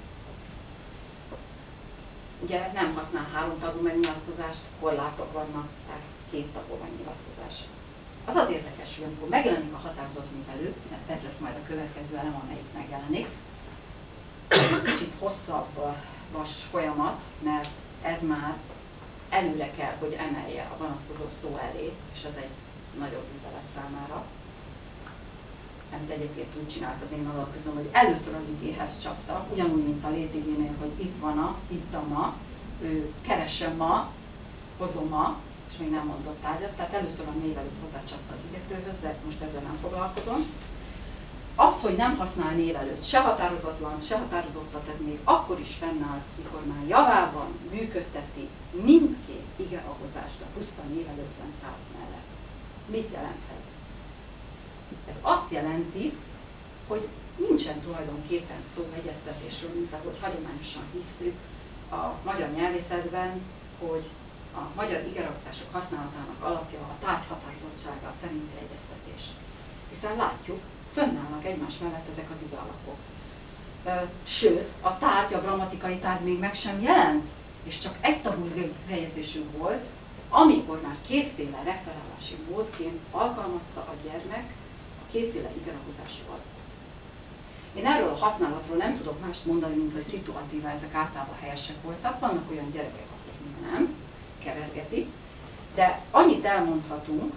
Ugye nem használ háromtagú megnyilatkozást, korlátok vannak, tehát kéttagú megnyilatkozás. Az az érdekes, hogy amikor megjelenik a határozott névelő, mert ez lesz majd a következő elem, amelyik megjelenik, kicsit hosszabbas folyamat, mert ez már előre kell, hogy emelje a vonatkozó szó elé, és ez egy nagyobb művelet számára. Amit egyébként úgy csinált az én alapközöm, hogy először az igéhez csapta, ugyanúgy, mint a létigénél, hogy itt van itt a ma, ő keresem ma, hozom ma, és még nem mondott tárgyat, tehát először a névelőt hozzácsapta az igetőhöz, de most ezzel nem foglalkozom. Az, hogy nem használ névelőt, se határozatlan, se határozottat, ez még akkor is fennáll, mikor már javában működteti mindkét igeagozást a puszta névelőtlen tárgy mellett. Mit jelent ez? Ez azt jelenti, hogy nincsen tulajdonképpen szó egyeztetésről, mint ahogy hagyományosan hisszük a magyar nyelvészetben, hogy a magyar igeragozások használatának alapja a tárgy határozottsága szerinti egyeztetés. Hiszen látjuk, fönnállnak egymás mellett ezek az igealapok. Sőt, a tárgy, a grammatikai tárgy még meg sem jelent, és csak egy tagú fejezésű volt, amikor már kétféle referálási módként alkalmazta a gyermek a kétféle igeragozású alapot. Én erről a használatról nem tudok mást mondani, mint hogy szituatíva ezek általában helyesek voltak. Vannak olyan gyerekek, akik nem, kevergeti, de annyit elmondhatunk,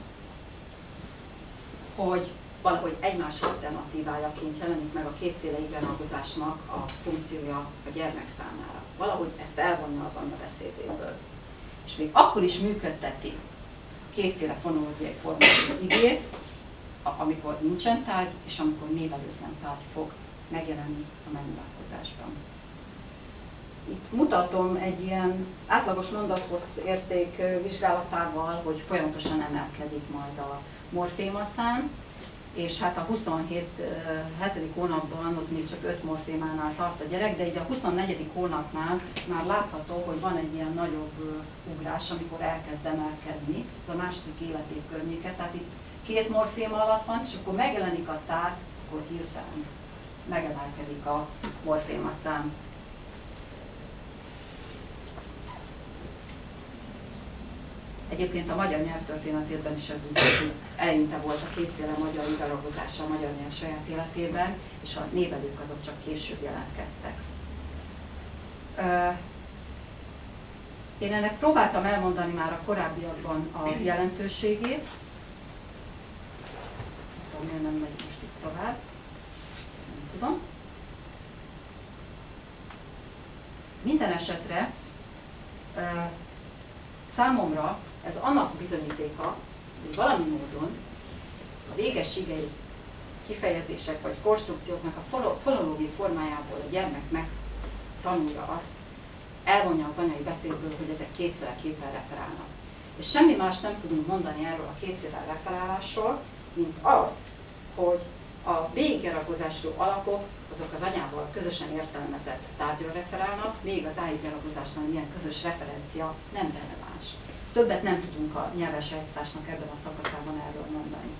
hogy valahogy egymás alternatívájaként jelenik meg a kétféle igeragozásnak a funkciója a gyermek számára. Valahogy ezt elvonja az anya beszédéből. És még akkor is működteti kétféle fonológiai formájú igét, amikor nincsen tárgy, és amikor névelőtlen tárgy fog megjelenni a menüváltozásban. Itt mutatom egy ilyen átlagos mondathossz érték vizsgálatával, hogy folyamatosan emelkedik majd a morfémaszám, és hát a 27. hónapban ott még csak 5 morfémánál tart a gyerek, de így a 24. hónapnál már látható, hogy van egy ilyen nagyobb ugrás, amikor elkezd emelkedni, ez a második életév környéke, tehát itt 2 morféma alatt van, és akkor megjelenik a tárgy, akkor hirtelen megemelkedik a morfémaszám. Egyébként a magyar nyelvtörténetében is ez úgy, hogy eleinte volt a kétféle magyar igeragozása a magyar nyelv saját életében, és a névelők azok csak később jelentkeztek. Én ennek próbáltam elmondani már a korábbiakban a jelentőségét. Nem tudom, miért nem megy most itt tovább. Nem tudom. Minden esetre számomra ez annak bizonyítéka, hogy valami módon a véges igei kifejezések vagy konstrukcióknak a fonológiai formájából a gyermek megtanulja azt, elvonja az anyai beszédből, hogy ezek kétféleképpen referálnak. És semmi más nem tudunk mondani erről a kétféle referálásról, mint azt, hogy a B-igeragozású alakok azok az anyával közösen értelmezett tárgyra referálnak, még az A-igeragozásnál ilyen közös referencia nem releváns. Többet nem tudunk a nyelves sajátításnak ebben a szakaszában erről mondani.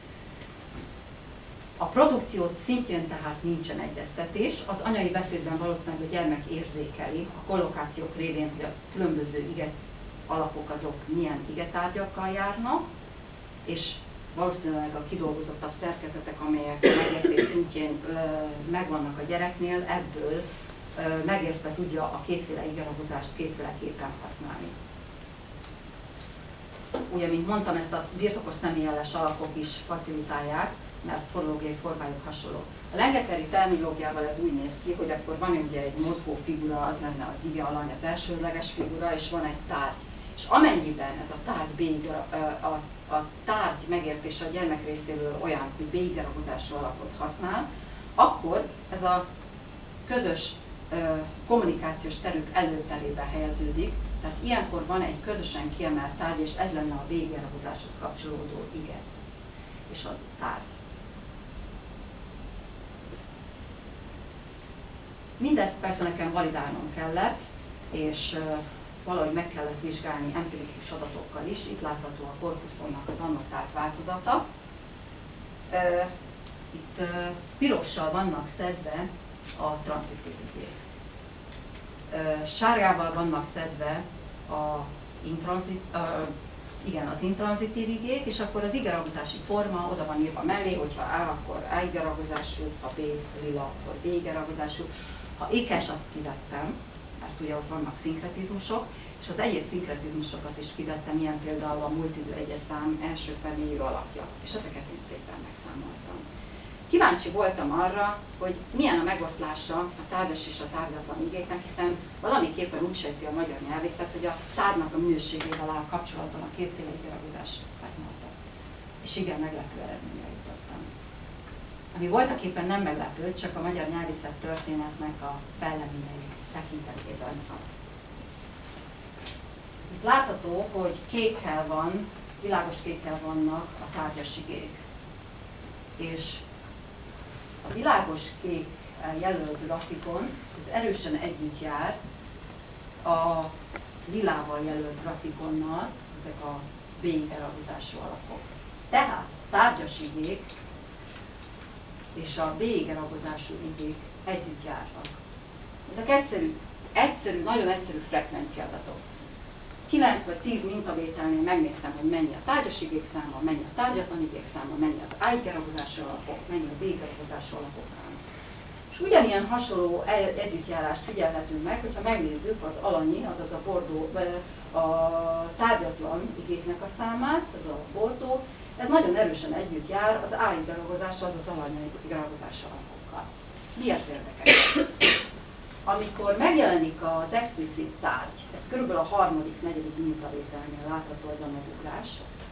A produkció szintjén tehát nincsen egyeztetés, az anyai beszédben valószínűleg a gyermek érzékeli a kollokációk révén, hogy a különböző iget alapok azok milyen igetárgyakkal járnak, és valószínűleg a kidolgozottabb szerkezetek, amelyek a megértés szintjén megvannak a gyereknél, ebből megértve tudja a kétféle igeragozást kétféleképpen használni. Ugye, mint mondtam, ezt a birtokos személyelles alapok is facilitálják, mert fonológiai formájuk hasonló. A Langekeri terminológiával ez úgy néz ki, hogy akkor van ugye egy mozgó figura, az lenne az ige alany, az elsődleges figura, és van egy tárgy. És amennyiben ez a tárgy a tárgy megértése a gyermek részéről olyan, hogy B-igeragozású alapot használ, akkor ez a közös kommunikációs terük előterébe helyeződik, tehát ilyenkor van egy közösen kiemelt tárgy, és ez lenne a B-igeragozáshoz kapcsolódó ige, és az tárgy. Mindezt persze nekem validálnom kellett, és valahogy meg kellett vizsgálni empirikus adatokkal is. Itt látható a korpuszonnak az annotált változata. Itt pirossal vannak szedve a tranzitív. Sárgával vannak szedve igen, az intranzitív igék, és akkor az igeragozási forma oda van írva mellé, hogyha A, akkor A igeragozású, ha B lila, akkor B igeragozású. Ha ékes, azt kivettem, mert ugye ott vannak szinkretizmusok, és az egyéb szinkretizmusokat is kivettem, ilyen például a múltidő egyes szám első személyű alakja, és ezeket én szépen megszámoltam. Kíváncsi voltam arra, hogy milyen a megoszlása a tárgyas és a tárgyatlan igéknek, hiszen valamiképpen úgy sejti a magyar nyelvészet, hogy a tárgynak a minőségével áll kapcsolatban a kétféle igeragozás. Ezt mondta. És igen, meglepő eredményre jutottam. Ami voltaképpen nem meglepő, csak a magyar nyelvészet történetnek a fejleményei tekintetében az. Itt látható, hogy kékkel van, világos kékkel vannak a tárgyas igék. És a világos kék jelölt grafikon, ez erősen együtt jár a lilával jelölt grafikonnal, ezek a B igeragozású alapok. Tehát tárgyas igék és a B igeragozású igék együtt járnak. Ezek nagyon egyszerű frekvenciadatok. 9 vagy 10 mintavételnél megnéztem, hogy mennyi a tárgyas igék száma, mennyi a tárgyatlan igék száma, mennyi az A igeragozású alapok, mennyi a B igeragozású alapok száma. És ugyanilyen hasonló együttjárást figyelhetünk meg, hogyha megnézzük az alanyi, azaz a bordó, a tárgyatlan igéknek a számát, ez a bordó, ez nagyon erősen együtt jár az A igeragozása, azaz alanyi igeragozása alapokkal. Miért érdekes? Amikor megjelenik az explicit tárgy, ez körülbelül a harmadik, negyedik mintavételnél látható ez a megugrás,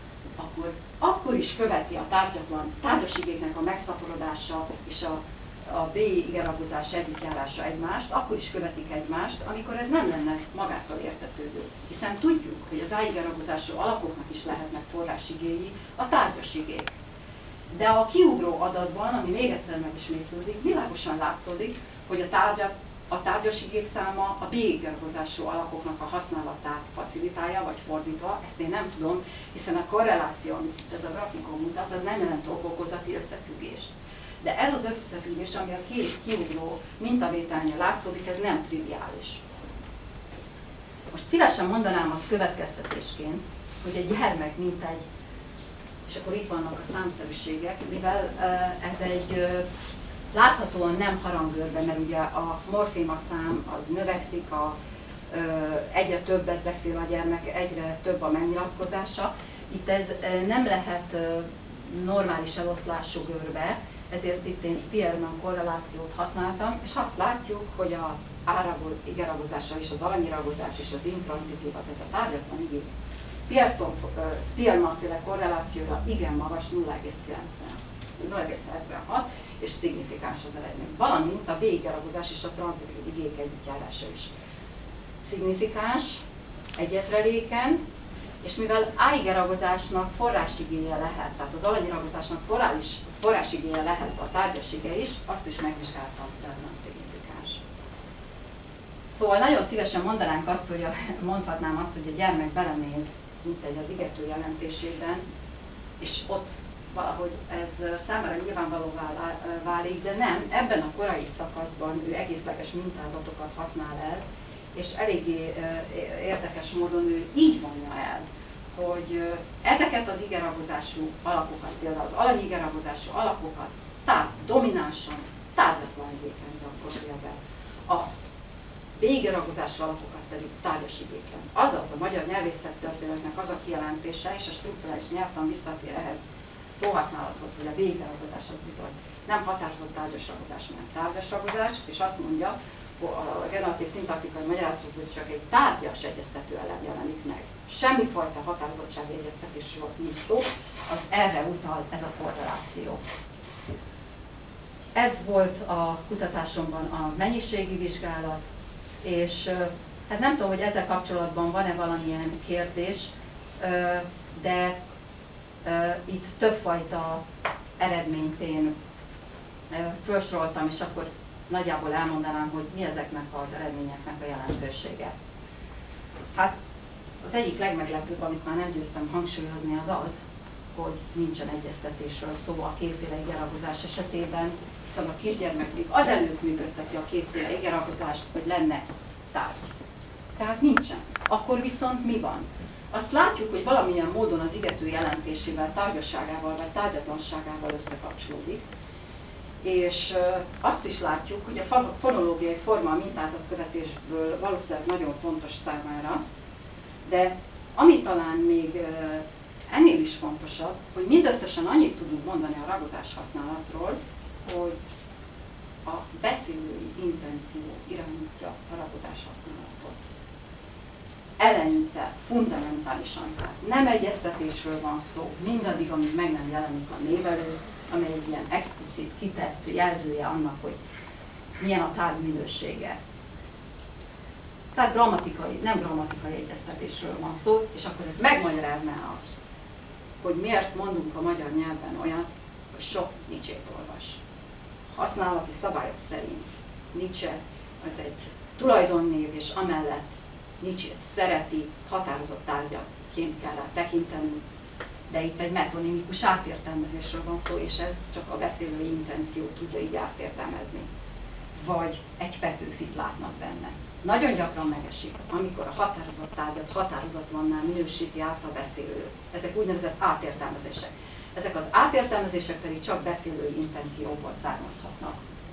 akkor is követi a tárgyas igéknek a megszaporodása és a B igeragozás együttjárása egymást, akkor is követik egymást, amikor ez nem lenne magától értetődő. Hiszen tudjuk, hogy az A igeragozású alapoknak is lehetnek forrásigéi a tárgyas igék. De a kiugró adatban, ami még egyszer megismétlődik, világosan látszódik, hogy a tárgyas igék száma a B igeragozású alapoknak a használatát facilitálja, vagy fordítva, ezt én nem tudom, hiszen a korreláció, amit ez a grafikon mutat, az nem jelent ok-okozati összefüggést. De ez az összefüggés, ami a két kiugró mintavételnél látszódik, ez nem triviális. Most szívesen mondanám azt következtetésként, hogy egy gyermek mintegy, és akkor itt vannak a számszerűségek, mivel ez egy láthatóan nem harangőrben, mert ugye a morféma szám az növekszik, egyre többet beszél a gyermek, egyre több a megnyilatkozása. Itt ez nem lehet normális eloszlású görbe, ezért itt én Spearman korrelációt használtam, és azt látjuk, hogy a igeragozása és az alanyiragozás és az intranzitív, azaz a tárgyatlan igény Spearman-féle korrelációra igen magas, 0,76, és szignifikáns az eredmény. Valamint a B igeragozás és a tranzitív igék együttjárása is szignifikáns, egyezreléken, és mivel A igeragozásnak forrásigéje lehet, tehát az alanyiragozásnak forrásigéje lehet a tárgyas ige is, azt is megvizsgáltam, de ez nem szignifikáns. Szóval nagyon szívesen mondanánk azt, mondhatnám azt, hogy a gyermek belenéz, mint egy az igető jelentésében, és ott valahogy ez számára nyilvánvalóvá válik, de nem, ebben a korai szakaszban ő egészleges mintázatokat használ el, és eléggé érdekes módon ő így vonja el, hogy ezeket az igeragozású alapokat, például az alanyigeragozású alapokat dominánsan tárgyatlan igéken gyakorolja be. A B igeragozású alapokat pedig tárgyas igéken. Azaz a magyar nyelvészettörténetnek az a kijelentése, és a strukturális nyelvtan visszatér ehhez szóhasználathoz, hogy a B igeragozás az bizony nem határozott tárgyas ragozás, hanem tárgyas ragozás, és azt mondja, a generatív szintaktikai magyarázatot, hogy csak egy tárgyas egyeztető elem jelenik meg. Semmifajta határozottsági egyeztetésről nincs szó, az erre utal ez a korreláció. Ez volt a kutatásomban a mennyiségi vizsgálat, és hát nem tudom, hogy ezzel kapcsolatban van-e valamilyen kérdés, de itt többfajta eredményt én felsoroltam, és akkor nagyjából elmondanám, hogy mi ezeknek az eredményeknek a jelentősége. Hát az egyik legmeglepőbb, amit már nem győztem hangsúlyozni, az az, hogy nincsen egyeztetésről szó a kétféle igeragozás esetében, hiszen a kisgyermek még azelőtt működteti a kétféle igeragozást, hogy lenne tárgy. Tehát nincsen. Akkor viszont mi van? azt látjuk, hogy valamilyen módon az igető jelentésével, tárgyasságával vagy tárgyatlanságával összekapcsolódik. És azt is látjuk, hogy a fonológiai forma a mintázatkövetésből valószínűleg nagyon fontos számára, de ami talán még ennél is fontosabb, hogy mindösszesen annyit tudunk mondani a ragozás használatról, hogy a beszélői intenció irányítja a ragozás használatot. Eleinte, fundamentálisan, tehát nem egyeztetésről van szó, mindaddig, amíg meg nem jelenik a névelő, amely egy ilyen explicit, kitett jelzője annak, hogy milyen a tárgy minősége. Tehát nem grammatikai egyeztetésről van szó, és akkor ez megmagyarázná azt, hogy miért mondunk a magyar nyelven olyat, hogy sok Nietzsét olvas. Használati szabályok szerint Nietzsche az egy tulajdonnév, és amellett Nietzsét szereti, határozott tárgyaként kell rá tekinteni, de itt egy metonimikus átértelmezésről van szó, és ez csak a beszélői intenció tudja így átértelmezni. Vagy egy Petőfit látnak benne. Nagyon gyakran megesik, amikor a határozott tárgyat határozatlanná minősíti át a beszélő. Ezek úgynevezett átértelmezések. Ezek az átértelmezések pedig csak beszélői intencióból származhatnak.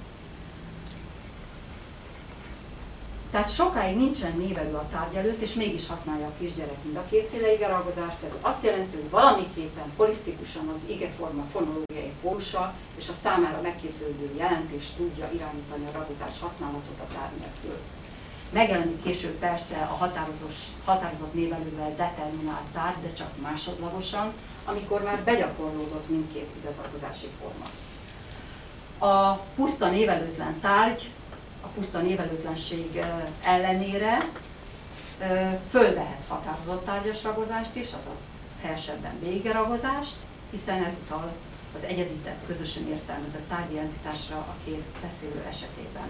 Tehát sokáig nincsen névelő a tárgy előtt, és mégis használja a kisgyerek mind a kétféle igeragozást. Ez azt jelenti, hogy valamiképpen holisztikusan az igeforma fonológiai pólusa és a számára megképződő jelentés tudja irányítani a ragozás használatot a tárgy nélkül. Megjelenik később persze a határozott névelővel determinált tárgy, de csak másodlagosan, amikor már begyakorlódott mindkét igazragozási forma. A puszta névelőtlen tárgy a puszta névelőtlenség ellenére fölvehet határozott tárgyas ragozást is, azaz helyesebben B-igeragozást, hiszen ez utal az egyedített, közösen értelmezett tárgyi entitásra a két beszélő esetében.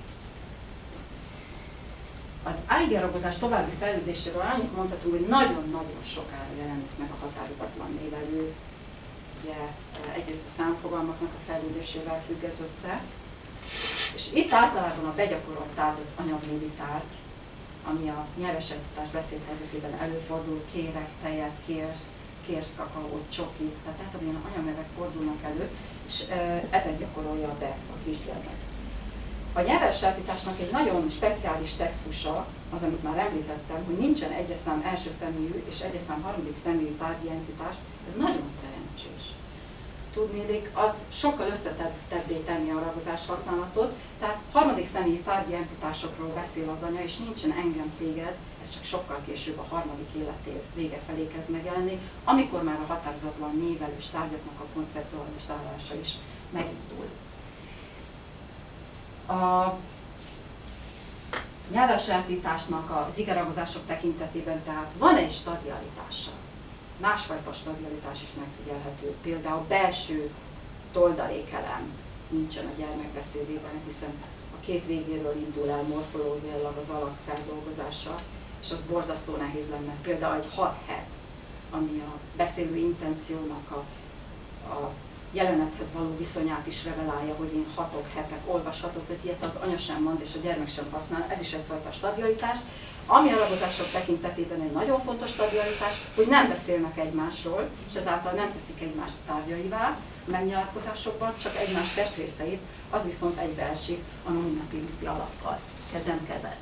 Az A-igeragozás további fejlődéséről annyit mondhatunk, hogy nagyon-nagyon sokára jelenik meg a határozatlan névelő. Ugye egyrészt a számfogalmaknak a fejlődésével függ ez össze, és itt általában a begyakorolt tárgy az anyagnévi tárgy, ami a nyelves entitás beszédhelyzetében előfordul, kérek, tejet, kérsz kakaót, csokit, tehát amilyen anyagnevek fordulnak elő, és ezek gyakorolja be a kisgyermek. A nyelvelsajátításnak egy nagyon speciális textusa, az, amit már említettem, hogy nincsen egyes szám első személyű és egyes szám harmadik személyű tárgyi entitás, ez nagyon szerencsés. Tudniillik, az sokkal összetettebbé tenni a ragozás használatot, tehát harmadik személyi tárgyi entitásokról beszél az anya, és nincsen engem téged, ez csak sokkal később a harmadik életév vége felé kezd megjelenni, amikor már a határozatlan névelős tárgyaknak a konceptualizálása is megindul. A nyelvelsajátításnak az igeragozások tekintetében tehát van egy stadialitása. Másfajta stadialitás is megfigyelhető. Például belső toldalékelem nincsen a gyermekbeszédében, hiszen a két végéről indul el morfológiailag az alak feldolgozása, és az borzasztó nehéz lenne. Például egy 6 het, ami a beszélő intenciónak a jelenethez való viszonyát is revelálja, hogy én hatok, hetek, olvashatok, tehát ilyet az anya sem mond, és a gyermek sem használ, ez is egyfajta stadialitás. Ami a ragozások tekintetében egy nagyon fontos stadialitás, hogy nem beszélnek egymásról, és ezáltal nem teszik egymást tárgyaivá a megnyilatkozásokban, csak egymás testrészeit, az viszont egybeesik a nominatívusi alakkal, kezem kezed.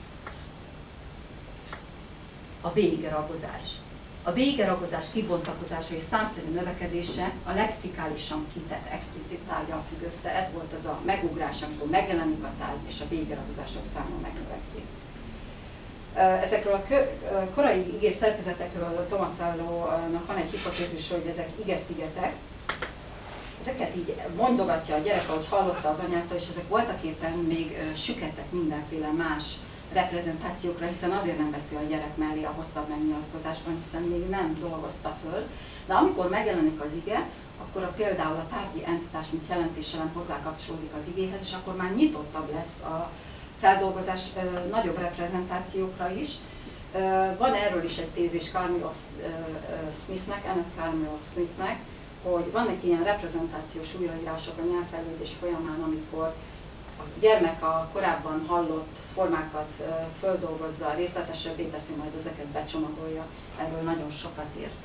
A B-igeragozás. A B-igeragozás kibontakozása és számszerű növekedése a lexikálisan kitett explicit tárgyal függ össze. Ez volt az a megugrás, amikor megjelenik a tárgy, és a B-igeragozások száma megnövekszik. Ezekről a korai igés szerkezetekről Tomasello-nak van egy hipotézis, hogy ezek ige-szigetek. Ezeket így mondogatja a gyerek, ahogy hallotta az anyától, és ezek voltak éppen még süketek mindenféle más reprezentációkra, hiszen azért nem veszi a gyerek mellé a hosszabb megnyilatkozásban, hiszen még nem dolgozta föl. De amikor megjelenik az ige, akkor például a tárgyi entitás, mint jelentéselem hozzákapcsolódik az igéhez, és akkor már nyitottabb lesz a feldolgozás nagyobb reprezentációkra is. Van erről is egy tézis Carmillo Smithnek, Annette Carmillo Smithnek, hogy vannak ilyen reprezentációs újraírások a nyelvfejlődés folyamán, amikor gyermek a korábban hallott formákat földolgozza, részletesebbé teszi, majd ezeket becsomagolja, erről nagyon sokat írt.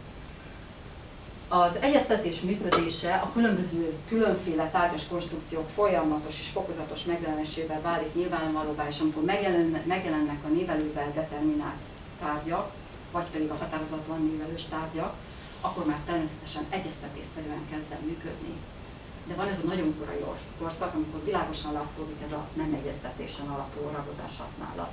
Az egyeztetés működése a különféle tárgyas konstrukciók folyamatos és fokozatos megjelenésével válik nyilvánvalóvá, és amikor megjelennek a névelővel determinált tárgyak, vagy pedig a határozatlan névelős tárgyak, akkor már természetesen egyeztetésszerűen kezd el működni. De van ez a nagyon korai korszak, amikor világosan látszódik ez a nem egyeztetésen alapuló ragozás használat.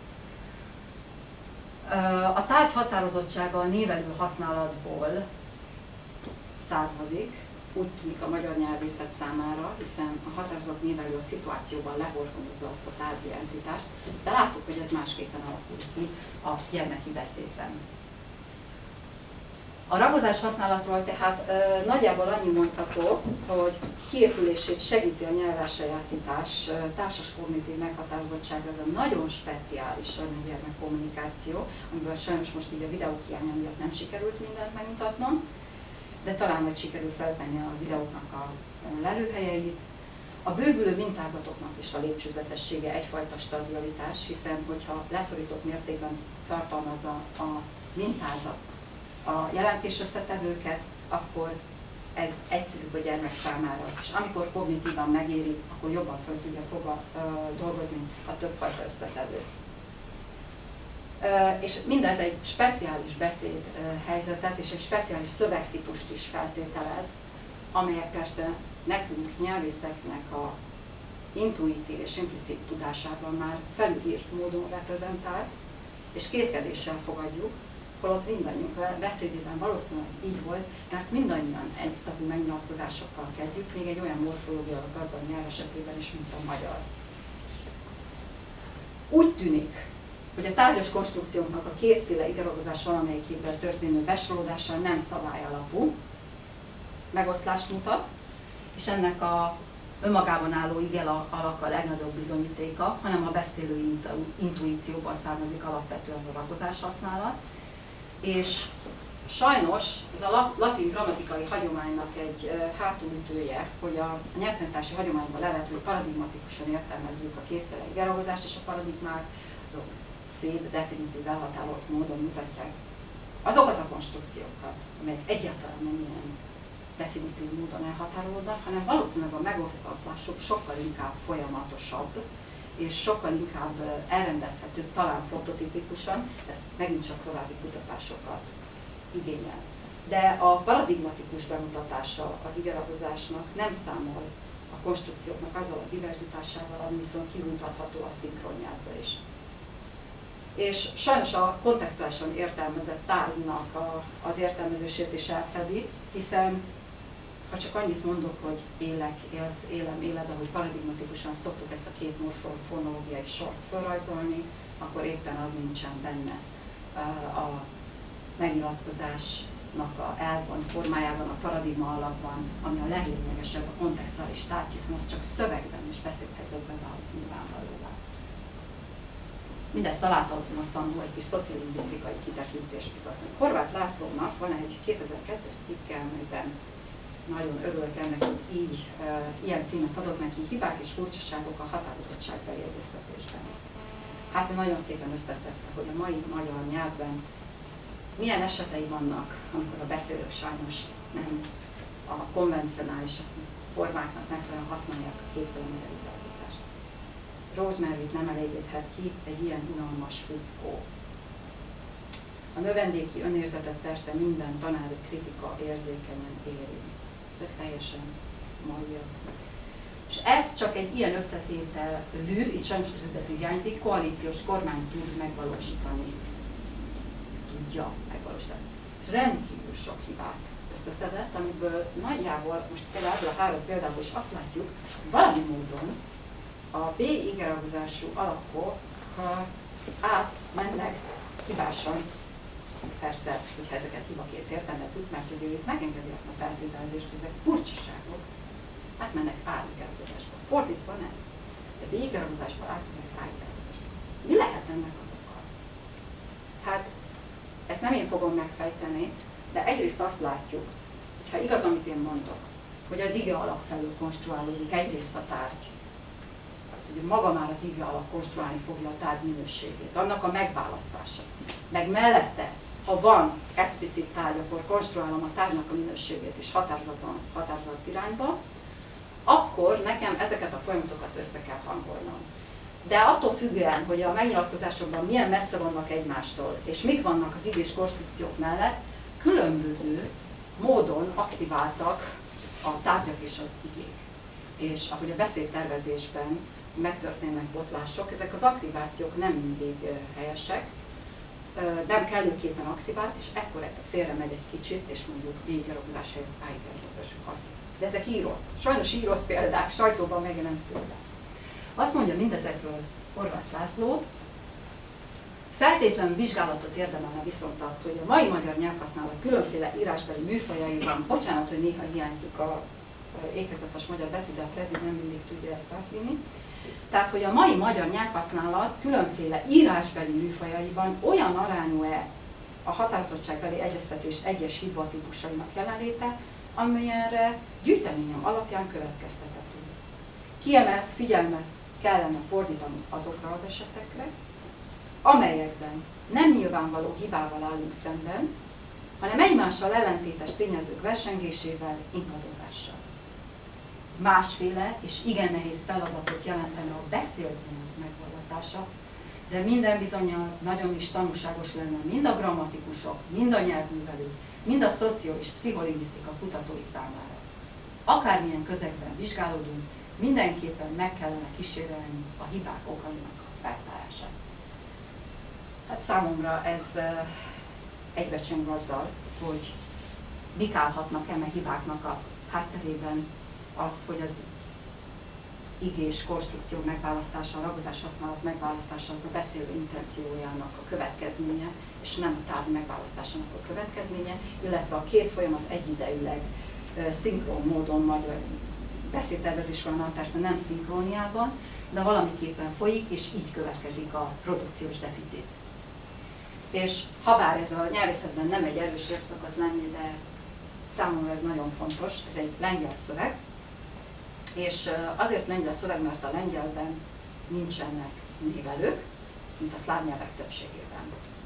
A tárgy határozottsága a névelő használatból származik, úgy tűnik a magyar nyelvészet számára, hiszen a határozott névelő a szituációban lehorgonozza azt a tárgyi entitást, de láttuk, hogy ez másképpen alakul ki a gyermeki beszédben. A ragozás használatról tehát nagyjából annyi mondható, hogy kiépülését segíti a nyelvelsajátítás, társas kognitív meghatározottsága, ez a nagyon speciális anyanyelvek kommunikáció, amiből sajnos most így a videók hiánya miatt nem sikerült mindent megmutatnom, de talán majd sikerül feltenni a videóknak a lelőhelyeit. A bővülő mintázatoknak is a lépcsőzetessége egyfajta stabilitás, hiszen hogyha leszorított mértékben tartalmazza a mintázat a jelentés-összetevőket, akkor ez egyszerűbb a gyermek számára. És amikor kognitívan megéri, akkor jobban fel tudja dolgozni a többfajta összetevőt. És mindez egy speciális beszédhelyzetet és egy speciális szövegtípust is feltételez, amelyek persze nekünk, nyelvészeknek a intuitív és implicit tudásában már felülírt módon reprezentált, és kétkedéssel fogadjuk, holott mindannyiunk beszédében valószínűleg így volt, mert mindannyian egyszavú megnyilatkozásokkal kezdjük, még egy olyan morfológiai gazdag nyelv esetében is, mint a magyar. Úgy tűnik, hogy a tárgyas konstrukcióknak a kétféle igeragozás valamelyikében történő besorolódása nem szabályalapú megoszlást mutat, és ennek a önmagában álló igel alak a legnagyobb bizonyítéka, hanem a beszélő intuícióból származik alapvetően a ragozás használat, és sajnos ez a latin grammatikai hagyománynak egy hátulütője, hogy a nyelvtanítási hagyományban lehető paradigmatikusan értelmezzük a kétféle igeragozást, és a paradigmák azok szép, definitív, elhatárolt módon mutatják azokat a konstrukciókat, amelyek egyáltalán nem ilyen definitív módon elhatárolódnak, hanem valószínűleg a megoszlásuk sokkal inkább folyamatosabb, és sokkal inkább elrendezhető, talán prototipikusan, ez megint csak további kutatásokat igényel. De a paradigmatikus bemutatása az igeragozásnak nem számol a konstrukcióknak azzal a diverzitásával, ami viszont kimutatható a szinkron nyelvből is. És sajnos a kontextuálisan értelmezett tárgynak az értelmezését is elfedi, hiszen ha csak annyit mondok, hogy élek, élsz, élem, éled, ahogy paradigmatikusan szoktuk ezt a két morfonológiai sort felrajzolni, akkor éppen az nincsen benne a megnyilatkozásnak a elvont formájában, a paradigma alapban, ami a leglényegesebb, a kontextuális tárgy, hiszen az csak szövegben és beszédhelyzetben válik nyilvánvalóvá. Mindezt alátartalmazandó egy kis szociolingvisztikai kitekintést mutatni. Horváth Lászlónak van egy 2002-es cikke, amelyben nagyon örülök ennek, hogy ilyen címet adott neki, hibák és furcsaságok a határozottságbeli egyeztetésben. Hát ő nagyon szépen összeszedte, hogy a mai magyar nyelvben milyen esetei vannak, amikor a beszélők sajnos nem a konvencionális formáknak megfelelően használják a kétféle megelitározást. Rosemary-t nem elégíthet ki egy ilyen unalmas fickó. A növendéki önérzetet persze minden tanári kritika érzékenyen éri. Ezek teljesen maiak. És ez csak egy ilyen összetételű, itt sajnos az ütető hiányzik, koalíciós kormány tud megvalósítani. Tudja megvalósítani. És rendkívül sok hibát összeszedett, amiből nagyjából, most például ebből a 3 példából is azt látjuk, hogy valami módon a B igeragozású alakok átmennek hibásan. Persze, hogyha ezeket hibaként értelmezzük, mert hogy ő itt megengedi azt a feltételezést, hogy ezek furcsaságok, átmennek A-igeragozásba. Fordítva nem. De B-igeragozásba átmennek A-igeragozásba. Mi lehet ennek az oka? Hát, ezt nem én fogom megfejteni, de egyrészt azt látjuk, hogyha igaz, amit én mondok, hogy az ige alap felől konstruálódik egyrészt a tárgy, hogy maga már az ige alap konstruálni fogja a tárgy minőségét, annak a megválasztása. Meg mellette, ha van explicit tárgy, akkor konstruálom a tárgynak a minőségét is határozott irányba, akkor nekem ezeket a folyamatokat össze kell hangolnom. De attól függően, hogy a megnyilatkozásokban milyen messze vannak egymástól, és mik vannak az igés konstrukciók mellett, különböző módon aktiváltak a tárgyak és az igék. És ahogy a beszédtervezésben megtörténnek botlások, ezek az aktivációk nem mindig helyesek, nem kellőképpen aktivált, és ekkor félre megy egy kicsit, és mondjuk B-gyalogozás helyett A-gyalogozások használ. De ezek írott, sajnos írott példák, sajtóban megjelent példák. Azt mondja mindezekről Horváth László, feltétlenül vizsgálatot érdemelne viszont az, hogy a mai magyar nyelvhasználat különféle írásbeli műfajaiban, bocsánat, hogy néha hiányzik a ékezetes magyar betű, de a Prezi nem mindig tudja ezt átvinni. Tehát, hogy a mai magyar nyelvhasználat különféle írásbeli műfajaiban olyan arányú-e a határozottságbeli egyeztetés egyes hibatípusainak jelenléte, amilyenre gyűjteményem alapján következtethető. Kiemelt figyelmet kellene fordítani azokra az esetekre, amelyekben nem nyilvánvaló hibával állunk szemben, hanem egymással ellentétes tényezők versengésével, ingadozással. Másféle és igen nehéz feladatot jelentene a beszélt nyelv megvallatása, de minden bizonnyal nagyon is tanulságos lenne mind a grammatikusok, mind a nyelvművelők, mind a szocio- és pszicholingvisztika kutatói számára. Akármilyen közegben vizsgálódunk, mindenképpen meg kellene kísérelni a hibák okainak a feltárását. Hát számomra ez egybecseng azzal, hogy mik állhatnak eme hibáknak a hátterében, az, hogy az igés konstrukció megválasztása, a ragozás használat megválasztása az a beszélő intenciójának a következménye, és nem a tárgy megválasztásának a következménye, illetve a két folyamat egyidejűleg szinkron módon, magyar beszédtervezés van, persze nem szinkróniában, de valamiképpen folyik, és így következik a produkciós deficit. És habár ez a nyelvészetben nem egy erős érszakot lenni, de számomra ez nagyon fontos, ez egy lengyel szöveg, és azért lengyel szöveg, mert a lengyelben nincsenek névelők, mint a szláv nyelvek többségében.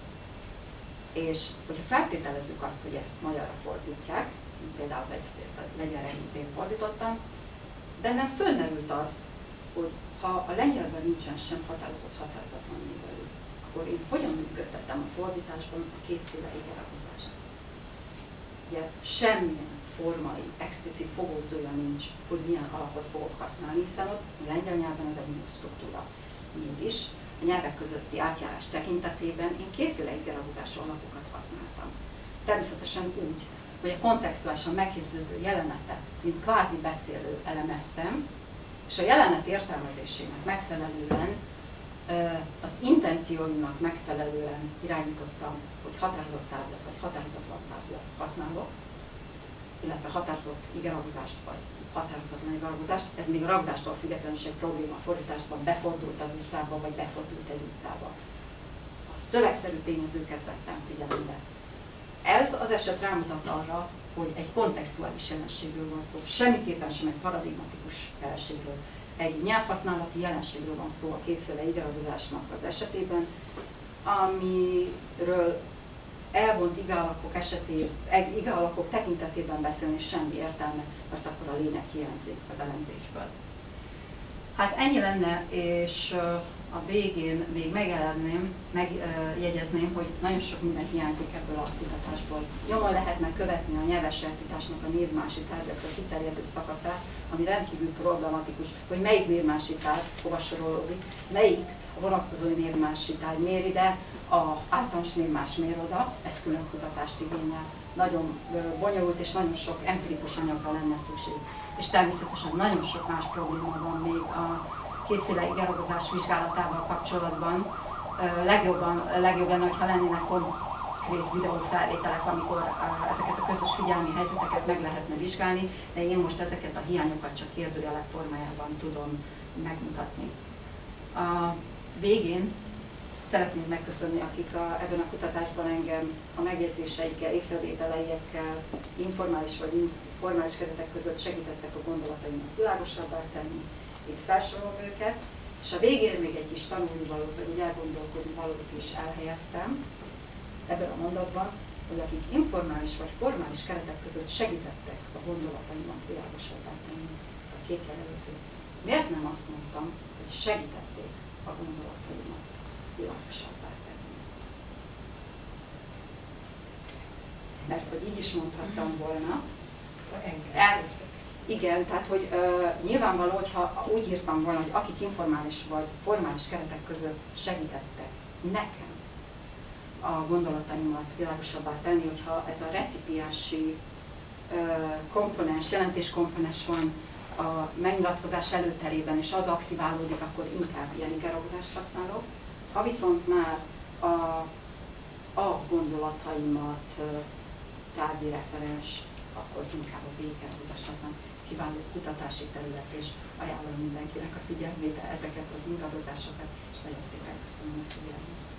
És hogyha feltételezzük azt, hogy ezt magyarra fordítják, például ezt a lengyelre én fordítottam, bennem fölmerült az, hogy ha a lengyelben nincsen sem határozatlan névelő, akkor én hogyan működtettem a fordításban a kétféle igerehozást. Ugye semmilyen formai, explicit fogódzója nincs, hogy milyen alapot fogok használni, hiszen ott a lengyel nyelven ez egy struktúra. Mégis a nyelvek közötti átjárás tekintetében én kétféle igerahozású alapokat használtam. Természetesen úgy, hogy a kontextuálisan megképződő jelenetet, mint kvázi beszélő elemeztem, és a jelenet értelmezésének megfelelően, az intencióimnak megfelelően irányítottam, hogy határozott tárgyat vagy határozatlan tárgyat használok, illetve határozott igeragozást vagy határozatlan igeragozást. Ez még a ragozástól függetlenül is egy probléma a fordításban, befordult az utcába, vagy befordult egy utcába. A szövegszerű tényezőket vettem figyelembe. Ez az eset rámutat arra, hogy egy kontextuális jelenségről van szó, semmiképpen sem egy paradigmatikus jelenségről. Egy nyelvhasználati jelenségről van szó a kétféle igeragozásnak az esetében, amiről elvont igealapok tekintetében beszélni semmi értelme, mert akkor a lényeg hiányzik az elemzésből. Hát ennyi lenne, és a végén még megjegyezném, hogy nagyon sok minden hiányzik ebből a kutatásból. Nyomon lehetne követni a nyelvessajátításnak a névmási tárgyakra kiterjedő szakaszát, ami rendkívül problematikus, hogy melyik névmási tárgy hova sorolódik, melyik a vonatkozó névmási tárgy mér ide, az általános névmás mér oda, ez külön kutatást igényel. Nagyon bonyolult és nagyon sok empirikus anyagra lenne szükség. És természetesen nagyon sok más probléma van még a kétféle igeragozás vizsgálatával kapcsolatban. Legjobb lenne, hogyha lennének konkrét videófelvételek, amikor ezeket a közös figyelmi helyzeteket meg lehetne vizsgálni, de én most ezeket a hiányokat csak kérdőjelek formájában tudom megmutatni. A végén szeretném megköszönni, akik ebben a kutatásban engem a megjegyzéseikkel, észrevételeiekkel, informális vagy formális keretek között segítettek a gondolataimat világosabbá tenni. Itt felsorolom őket, És a végére még egy kis tanulnivalót, vagy egy elgondolkodni valót is elhelyeztem ebben a mondatban, hogy akik informális vagy formális keretek között segítettek a gondolataimat világosabbá tenni, a kékkel előtt. Miért nem azt mondtam, hogy segítették a gondolataimat világosabbá tenni? Mert hogy így is mondhattam volna. Igen, tehát hogy nyilvánvaló, hogyha úgy írtam volna, hogy akik informális vagy formális keretek között segítettek nekem a gondolataimat világosabbá tenni, hogyha ez a recipiensi komponens, jelentéskomponens van a megnyilatkozás előterében, és az aktiválódik, akkor inkább ilyen igeragzást használok. Ha viszont már a gondolataimat tárgyi referens, akkor inkább a végelhúzást használom. Kiváló kutatási terület, és ajánlom mindenkinek a figyelmébe ezeket az ingadozásokat, és nagyon szépen köszönöm a figyelmet.